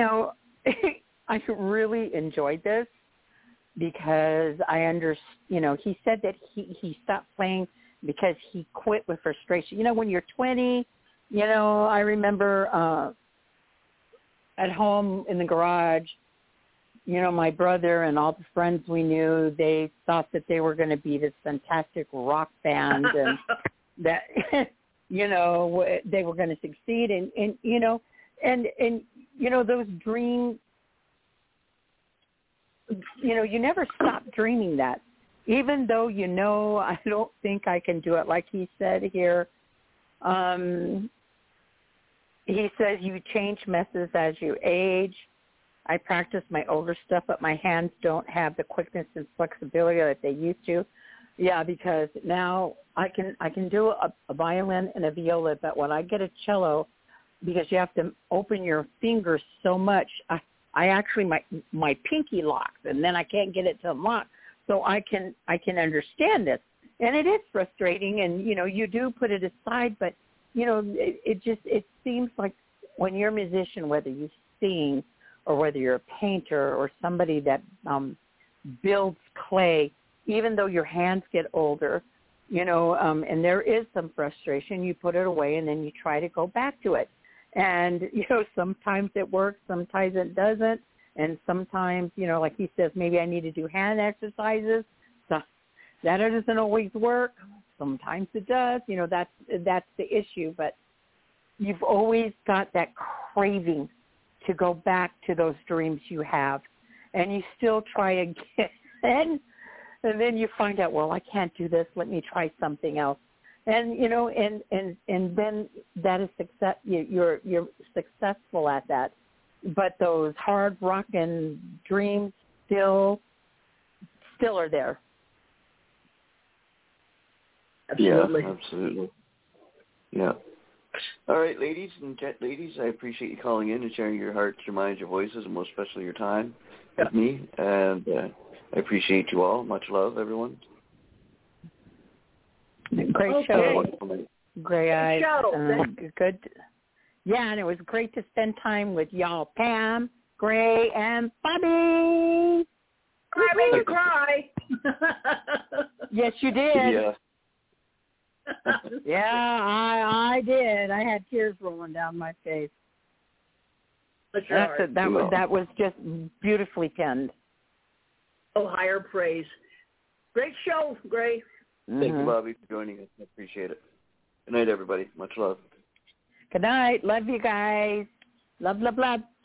S6: I really enjoyed this, because he said that he stopped playing because he quit with frustration. When you're 20, I remember at home in the garage, my brother and all the friends we knew, they thought that they were going to be this fantastic rock band and that, they were going to succeed. And those dreams, you never stop dreaming that. Even though, I don't think I can do it. Like he said here, he says you change messes as you age. I practice my older stuff, but my hands don't have the quickness and flexibility that they used to. Yeah, because now I can do a violin and a viola, but when I get a cello, because you have to open your fingers so much, I actually my pinky locks, and then I can't get it to unlock. So I can understand this, and it is frustrating, and you do put it aside, but it seems like when you're a musician, whether you sing or whether you're a painter or somebody that builds clay, even though your hands get older, and there is some frustration, you put it away and then you try to go back to it. And, sometimes it works, sometimes it doesn't. And sometimes, like he says, maybe I need to do hand exercises. So that doesn't always work. Sometimes it does. That's the issue. But you've always got that craving to go back to those dreams you have. And you still try again. And then you find out, well, I can't do this. Let me try something else. And and then that is success. You're successful at that. But those hard rockin' dreams still are there.
S1: Absolutely.
S2: Yeah, absolutely. Yeah. All right, ladies, I appreciate you calling in and sharing your hearts, your minds, your voices, and most especially your time with me. And I appreciate you all. Much love, everyone.
S6: Great show. Great
S1: eyes.
S6: Good. Yeah, and it was great to spend time with y'all, Pam, Gray, and Bobby.
S1: I made you cry.
S6: Yes, you did.
S2: Yeah.
S6: Yeah, I did. I had tears rolling down my face. That was just beautifully penned.
S1: Oh, higher praise. Great show, Gray.
S2: Thank you, Bobby, for joining us. I appreciate it. Good night, everybody. Much love.
S6: Good night. Love you guys. Love, love, love.